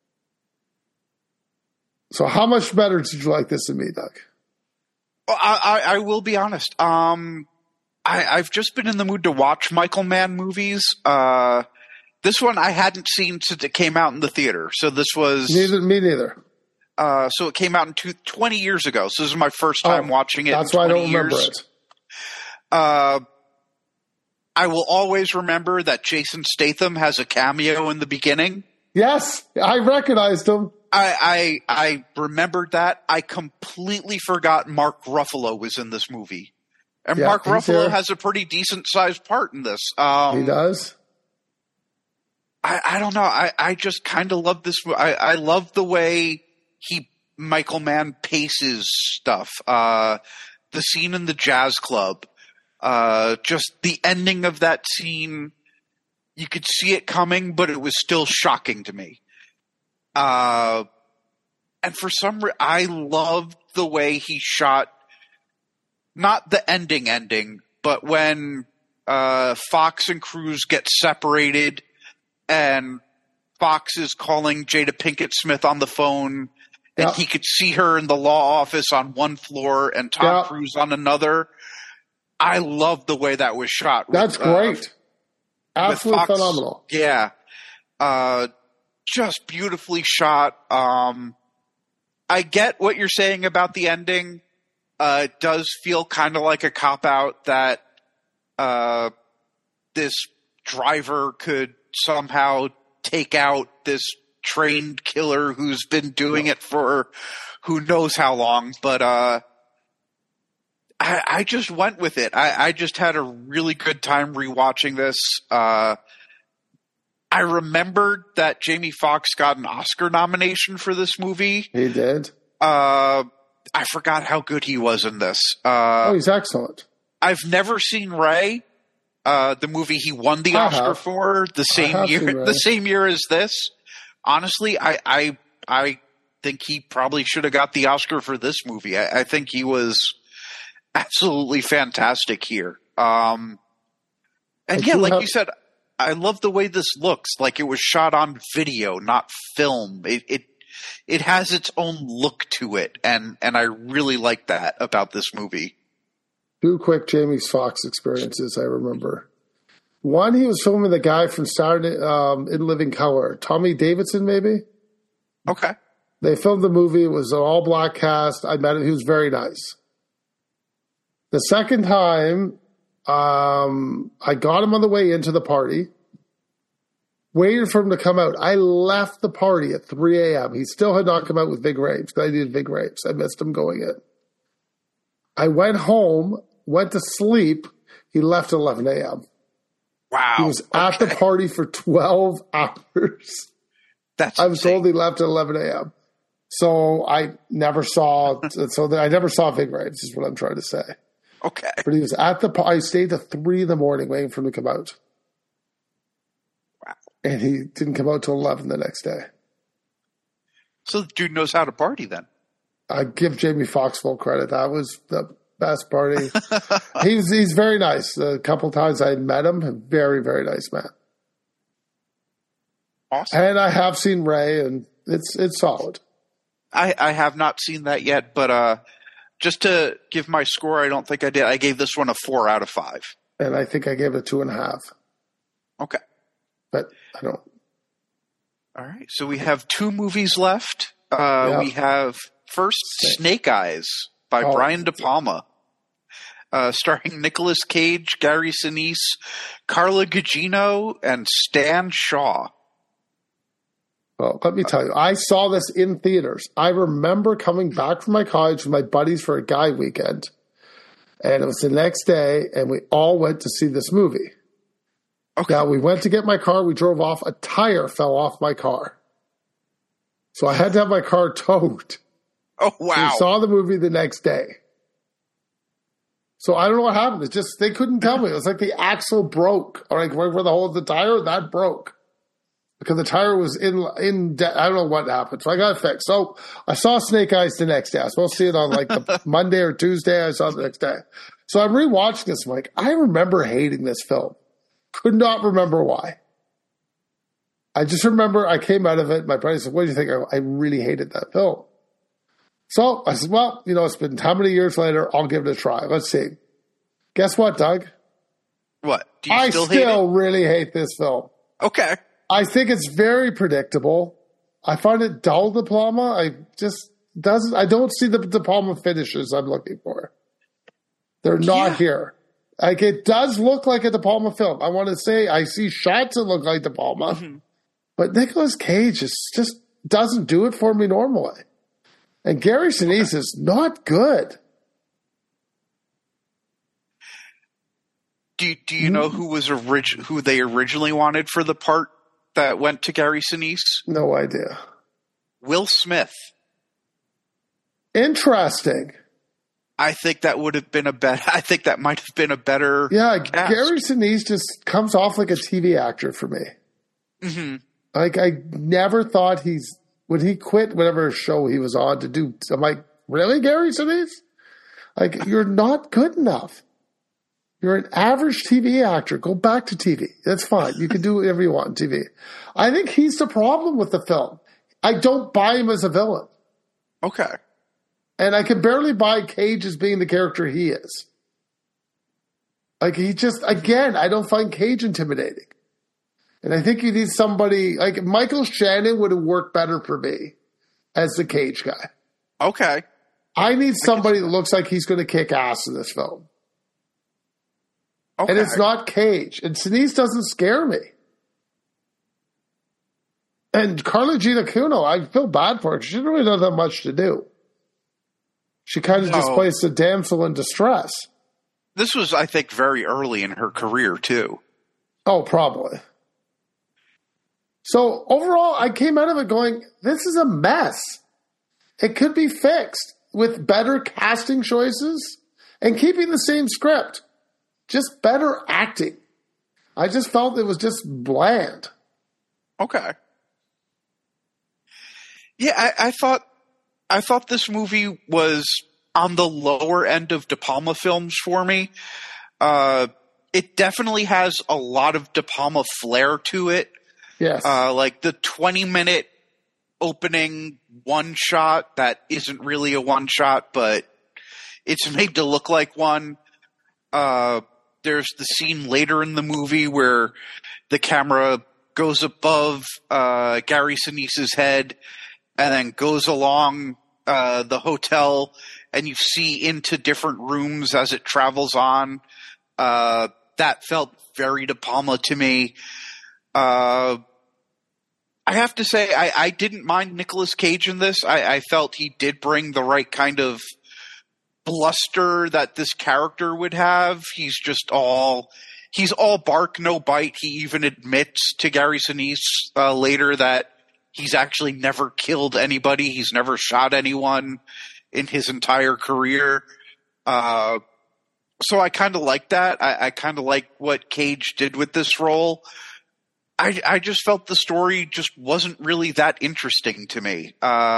B: So how much better did you like this than me, Doug?
A: Well, I will be honest. I've just been in the mood to watch Michael Mann movies. This one I hadn't seen since it came out in the theater. So this was...
B: Me neither.
A: So it came out in 20 years ago. So this is my first time watching it.
B: That's why I don't remember it.
A: I will always remember that Jason Statham has a cameo in the beginning.
B: Yes, I recognized him.
A: I remembered that. I completely forgot Mark Ruffalo was in this movie. And Mark Ruffalo has a pretty decent-sized part in this.
B: He does?
A: I don't know. I just kind of love this. I love the way Michael Mann paces stuff. The scene in the jazz club. Just the ending of that scene. you could see it coming, but it was still shocking to me. And for some reason, I loved the way he shot, not the ending, but when Fox and Cruise get separated and Fox is calling Jada Pinkett Smith on the phone, and he could see her in the law office on one floor and Tom Cruise on another. I love the way that was shot.
B: That's great. Absolutely phenomenal.
A: Yeah. Just beautifully shot. I get what you're saying about the ending. It does feel kind of like a cop-out that this driver could somehow take out this trained killer who's been doing it for who knows how long. But I just went with it. I just had a really good time rewatching this. I remembered that Jamie Foxx got an Oscar nomination for this movie.
B: He did.
A: I forgot how good he was in this.
B: He's excellent.
A: I've never seen Ray, the movie he won the Oscar for the same year as this. Honestly, I think he probably should have got the Oscar for this movie. I think he was absolutely fantastic here. And like you said, I love the way this looks. Like it was shot on video, not film. It has its own look to it, and I really like that about this movie.
B: Two quick Jamie Foxx experiences I remember. One, he was filming the guy from Saturday in Living Color, Tommy Davidson, maybe.
A: Okay.
B: They filmed the movie. It was an all-black cast. I met him. He was very nice. The second time, I got him on the way into the party, waited for him to come out. I left the party at 3 a.m. He still had not come out with Ving Rhames. I needed Ving Rhames. I missed him going in. I went home, went to sleep. He left at 11 a.m.
A: Wow.
B: He was at the party for 12 hours. I was told he left at 11 a.m. So I never saw Ving Rhames is what I'm trying to say.
A: Okay.
B: But he was at the party. I stayed till 3 in the morning waiting for him to come out.
A: Wow.
B: And he didn't come out till 11 the next day.
A: So the dude knows how to party then.
B: I give Jamie Foxx full credit. That was the best party. He's very nice. A couple times I met him. A very, very nice man.
A: Awesome.
B: And I have seen Ray, and it's solid.
A: I have not seen that yet, but just to give my score, I don't think I did. I gave this one a 4 out of 5.
B: And I think I gave it 2.5.
A: Okay.
B: But I don't.
A: All right. So we have 2 movies left. We have first Snake Eyes by Brian De Palma, starring Nicolas Cage, Gary Sinise, Carla Gugino, and Stan Shaw.
B: Well, let me tell you, I saw this in theaters. I remember coming back from my college with my buddies for a guy weekend, and it was the next day, and we all went to see this movie.
A: Okay.
B: Now, we went to get my car. We drove off. A tire fell off my car. So I had to have my car towed.
A: Oh, wow.
B: We saw the movie the next day. So I don't know what happened. It's just, they couldn't tell me. It was like the axle broke. Or like where the hole of the tire, that broke. Because the tire was I don't know what happened. So I got it fixed. So I saw Snake Eyes the next day. I was supposed to see it on like the Monday or Tuesday. I saw it the next day. So I'm rewatching this. I'm like, I remember hating this film. Could not remember why. I just remember I came out of it. My buddy said, what do you think? I really hated that film. So I said, well, it's been how many years later? I'll give it a try. Let's see. Guess what, Doug?
A: What? Do you
B: I
A: still hate it?
B: really hate this film.
A: Okay.
B: I think it's very predictable. I find it dull, De Palma. I don't see the De Palma finishes I'm looking for. They're not here. Like, it does look like a De Palma film. I want to say I see shots that look like De Palma, but Nicolas Cage just doesn't do it for me normally. And Gary Sinise is not good.
A: Do you know who they originally wanted for the part that went to Gary Sinise?
B: No idea.
A: Will Smith.
B: Interesting.
A: I think that would have been I think that might have been a better.
B: Yeah,
A: cast.
B: Gary Sinise just comes off like a TV actor for me.
A: Mm-hmm.
B: Like, I never thought when he quit whatever show he was on to do, I'm like, really, Gary Sinise? Like, you're not good enough. You're an average TV actor. Go back to TV. That's fine. You can do whatever you want on TV. I think he's the problem with the film. I don't buy him as a villain.
A: Okay.
B: And I can barely buy Cage as being the character he is. Like, he just, again, I don't find Cage intimidating. And I think you need somebody, like Michael Shannon would have worked better for me as the Cage guy.
A: Okay.
B: I need somebody that looks like he's going to kick ass in this film.
A: Okay.
B: And it's not Cage. And Sinise doesn't scare me. And Carla Gina Kuno, I feel bad for her. She didn't really know that much to do. She kind of displaced a damsel in distress.
A: This was, I think, very early in her career, too.
B: Oh, probably. So, overall, I came out of it going, this is a mess. It could be fixed with better casting choices and keeping the same script. Just better acting. I just felt it was just bland.
A: Okay. Yeah, I thought this movie was on the lower end of De Palma films for me. It definitely has a lot of De Palma flair to it.
B: Yes.
A: Like the 20-minute opening one shot that isn't really a one shot, but it's made to look like one. There's the scene later in the movie where the camera goes above Gary Sinise's head and then goes along the hotel, and you see into different rooms as it travels on. That felt very De Palma to me. I have to say, I didn't mind Nicolas Cage in this. I felt he did bring the right kind of bluster that this character would have. He's all bark, no bite. He even admits to Gary Sinise later that he's actually never killed anybody. He's never shot anyone in his entire career. So I kind of like that. I kind of like what Cage did with this role. I just felt the story just wasn't really that interesting to me.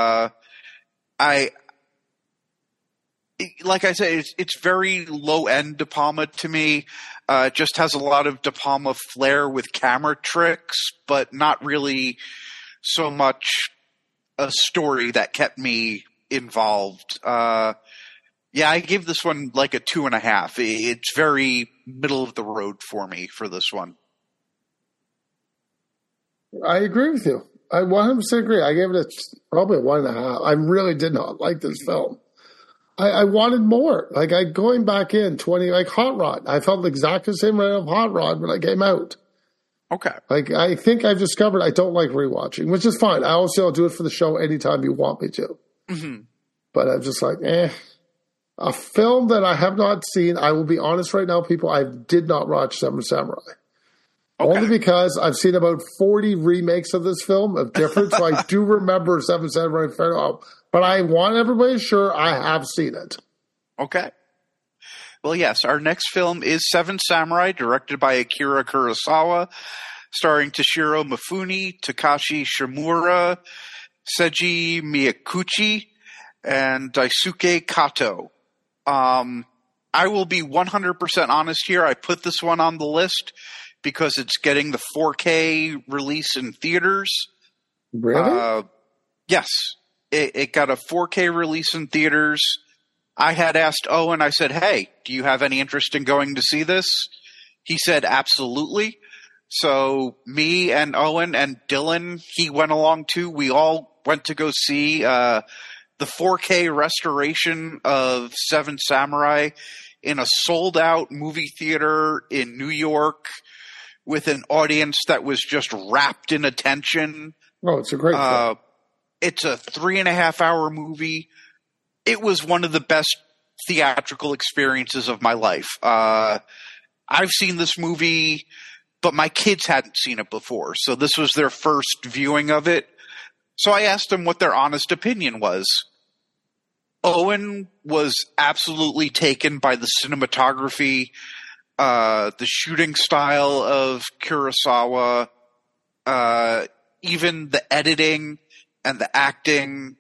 A: Like I said, it's very low end De Palma to me. It just has a lot of De Palma flair with camera tricks, but not really so much a story that kept me involved. Yeah, I give this one like a 2.5. It's very middle of the road for me for this one.
B: I agree with you. I 100% agree. I gave it probably a 1.5. I really did not like this film. I wanted more. Like, going back in like Hot Rod. I felt exactly the same way of Hot Rod when I came out.
A: Okay.
B: Like, I think I've discovered I don't like rewatching, which is fine. I'll do it for the show anytime you want me to.
A: Mm-hmm.
B: But I'm just like, A film that I have not seen, I will be honest right now, people, I did not watch Seven Samurai. Okay. Only because I've seen about 40 remakes of this film of different, so I do remember Seven Samurai fairly well. But I want everybody to be sure I have seen it.
A: Okay. Well, yes, our next film is Seven Samurai, directed by Akira Kurosawa, starring Toshiro Mifune, Takashi Shimura, Seiji Miyaguchi, and Daisuke Kato. I will be 100% honest here. I put this one on the list because it's getting the 4K release in theaters.
B: Really?
A: Yes. It got a 4K release in theaters. I had asked Owen, I said, hey, do you have any interest in going to see this? He said, absolutely. So me and Owen and Dylan, he went along too. We all went to go see the 4K restoration of Seven Samurai in a sold-out movie theater in New York with an audience that was just wrapped in attention.
B: Oh, it's a great film.
A: It's a 3.5-hour movie. It was one of the best theatrical experiences of my life. I've seen this movie, but my kids hadn't seen it before, so this was their first viewing of it. So I asked them what their honest opinion was. Owen was absolutely taken by the cinematography, the shooting style of Kurosawa, even the editing and the acting.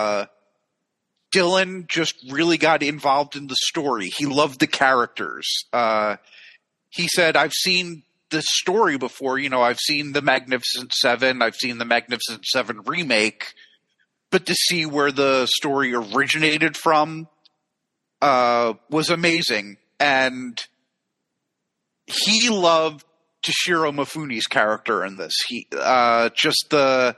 A: Dylan just really got involved in the story. He loved the characters. He said, I've seen this story before. You know, I've seen The Magnificent Seven. I've seen The Magnificent Seven remake. But to see where the story originated from was amazing. And he loved Toshiro Mifune's character in this. He just the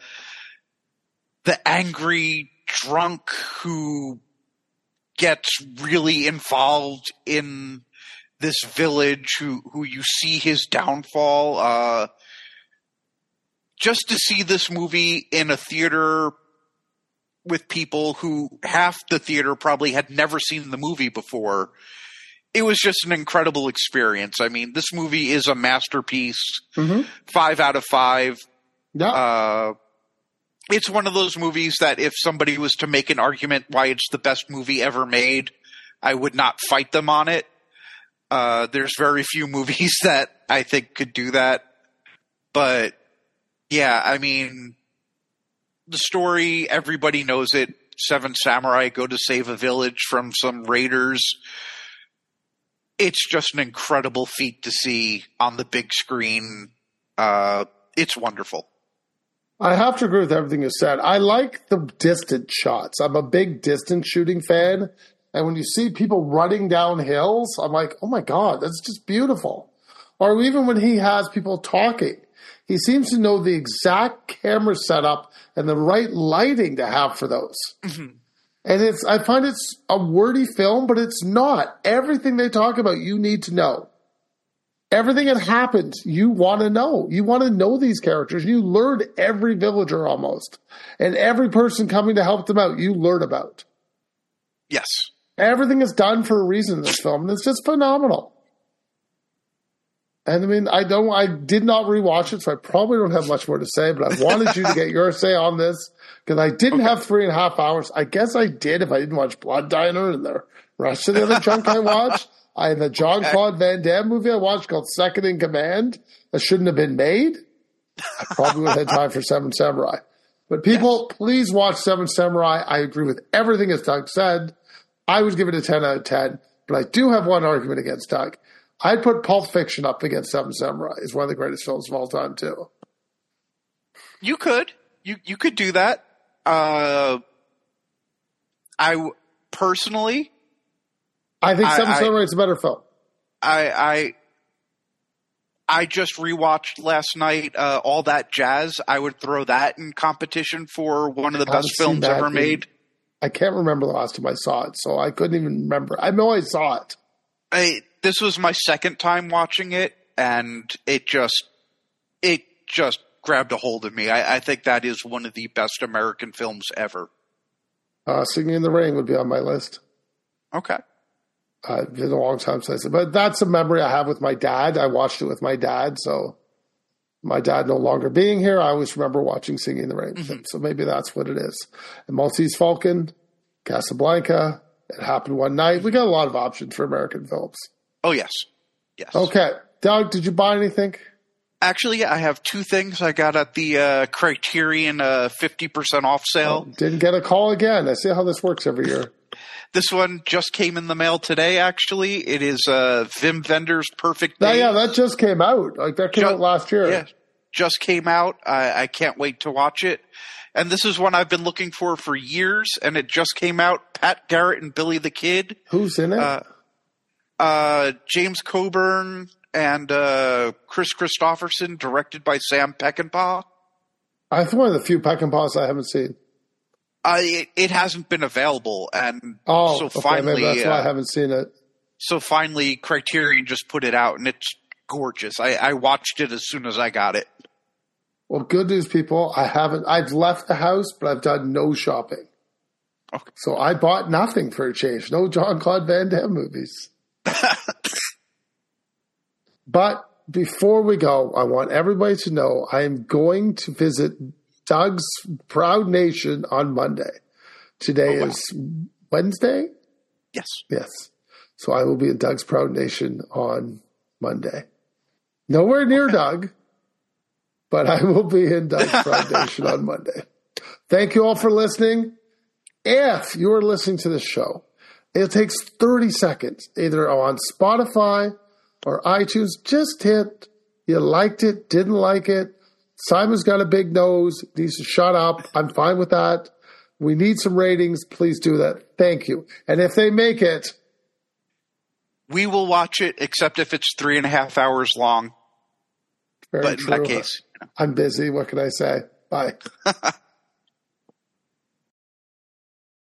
A: angry drunk who gets really involved in this village, who you see his downfall. Just to see this movie in a theater with people who half the theater probably had never seen the movie before, it was just an incredible experience. I mean, this movie is a masterpiece. 5 out of 5.
B: Yeah.
A: It's one of those movies that if somebody was to make an argument why it's the best movie ever made, I would not fight them on it. There's very few movies that I think could do that. But yeah, I mean, the story, everybody knows it. 7 samurai go to save a village from some raiders. It's just an incredible feat to see on the big screen. It's wonderful.
B: I have to agree with everything you said. I like the distant shots. I'm a big distance shooting fan. And when you see people running down hills, I'm like, oh my God, that's just beautiful. Or even when he has people talking, he seems to know the exact camera setup and the right lighting to have for those. And I find it's a wordy film, but it's not. Everything they talk about, you need to know. Everything that happens, you want to know. You want to know these characters. You learn every villager almost. And every person coming to help them out, you learn about.
A: Yes.
B: Everything is done for a reason in this film, and it's just phenomenal. And I mean, I did not rewatch it, so I probably don't have much more to say, but I wanted you to get your say on this, because I didn't have 3.5 hours. I guess I did if I didn't watch Blood Diner and the rest of the other junk I watched. I had the Jean-Claude Van Damme movie I watched called Second in Command that shouldn't have been made. I probably would have had time for 7 Samurai. But people, please watch 7 Samurai. I agree with everything as Doug said. I would give it a 10 out of 10. But I do have one argument against Doug. I'd put Pulp Fiction up against 7 Samurai. It's one of the greatest films of all time, too.
A: You could. You could do that. I personally...
B: I think Seven Samurai is a better film.
A: I just rewatched last night All That Jazz. I would throw that in competition for one of the best films ever made.
B: I can't remember the last time I saw it, so I couldn't even remember. I know I saw it.
A: This was my second time watching it, and it just grabbed a hold of me. I think that is one of the best American films ever.
B: Singing in the Rain would be on my list.
A: Okay.
B: It's been a long time since I said, but that's a memory I have with my dad. I watched it with my dad, so my dad no longer being here, I always remember watching Singing in the Rain with him. So maybe that's what it is. And Maltese Falcon, Casablanca, It Happened One Night. We got a lot of options for American films.
A: Oh, yes. Yes.
B: Okay. Doug, did you buy anything?
A: Actually, I have 2 things I got at the Criterion 50% off sale.
B: Didn't get a call again. I see how this works every year.
A: This one just came in the mail today, actually. It is Wim Wenders' Perfect Days.
B: Yeah, that just came out. Like, that came out last year.
A: Yeah, just came out. I can't wait to watch it. And this is one I've been looking for years, and it just came out. Pat Garrett and Billy the Kid.
B: Who's in it?
A: James Coburn and Chris Christopherson, directed by Sam Peckinpah.
B: I think one of the few Peckinpahs I haven't seen.
A: It hasn't been available, and
B: finally, maybe that's why I haven't seen it.
A: So finally, Criterion just put it out, and it's gorgeous. I watched it as soon as I got it.
B: Well, good news, people. I've left the house, but I've done no shopping. Okay. So I bought nothing for a change. No Jean-Claude Van Damme movies. But before we go, I want everybody to know I am going to visit Doug's proud nation on Monday. Today is Wednesday?
A: Yes.
B: Yes. So I will be in Doug's Proud Nation on Monday. Nowhere near Doug, but I will be in Doug's Proud Nation on Monday. Thank you all for listening. If you are listening to this show, it takes 30 seconds, either on Spotify or iTunes. Just hit, you liked it, didn't like it. Simon's got a big nose, needs to shut up. I'm fine with that. We need some ratings. Please do that. Thank you. And if they make it,
A: we will watch it, except if it's 3.5 hours long.
B: Very
A: but
B: true.
A: In that case,
B: I'm busy. What can I say? Bye.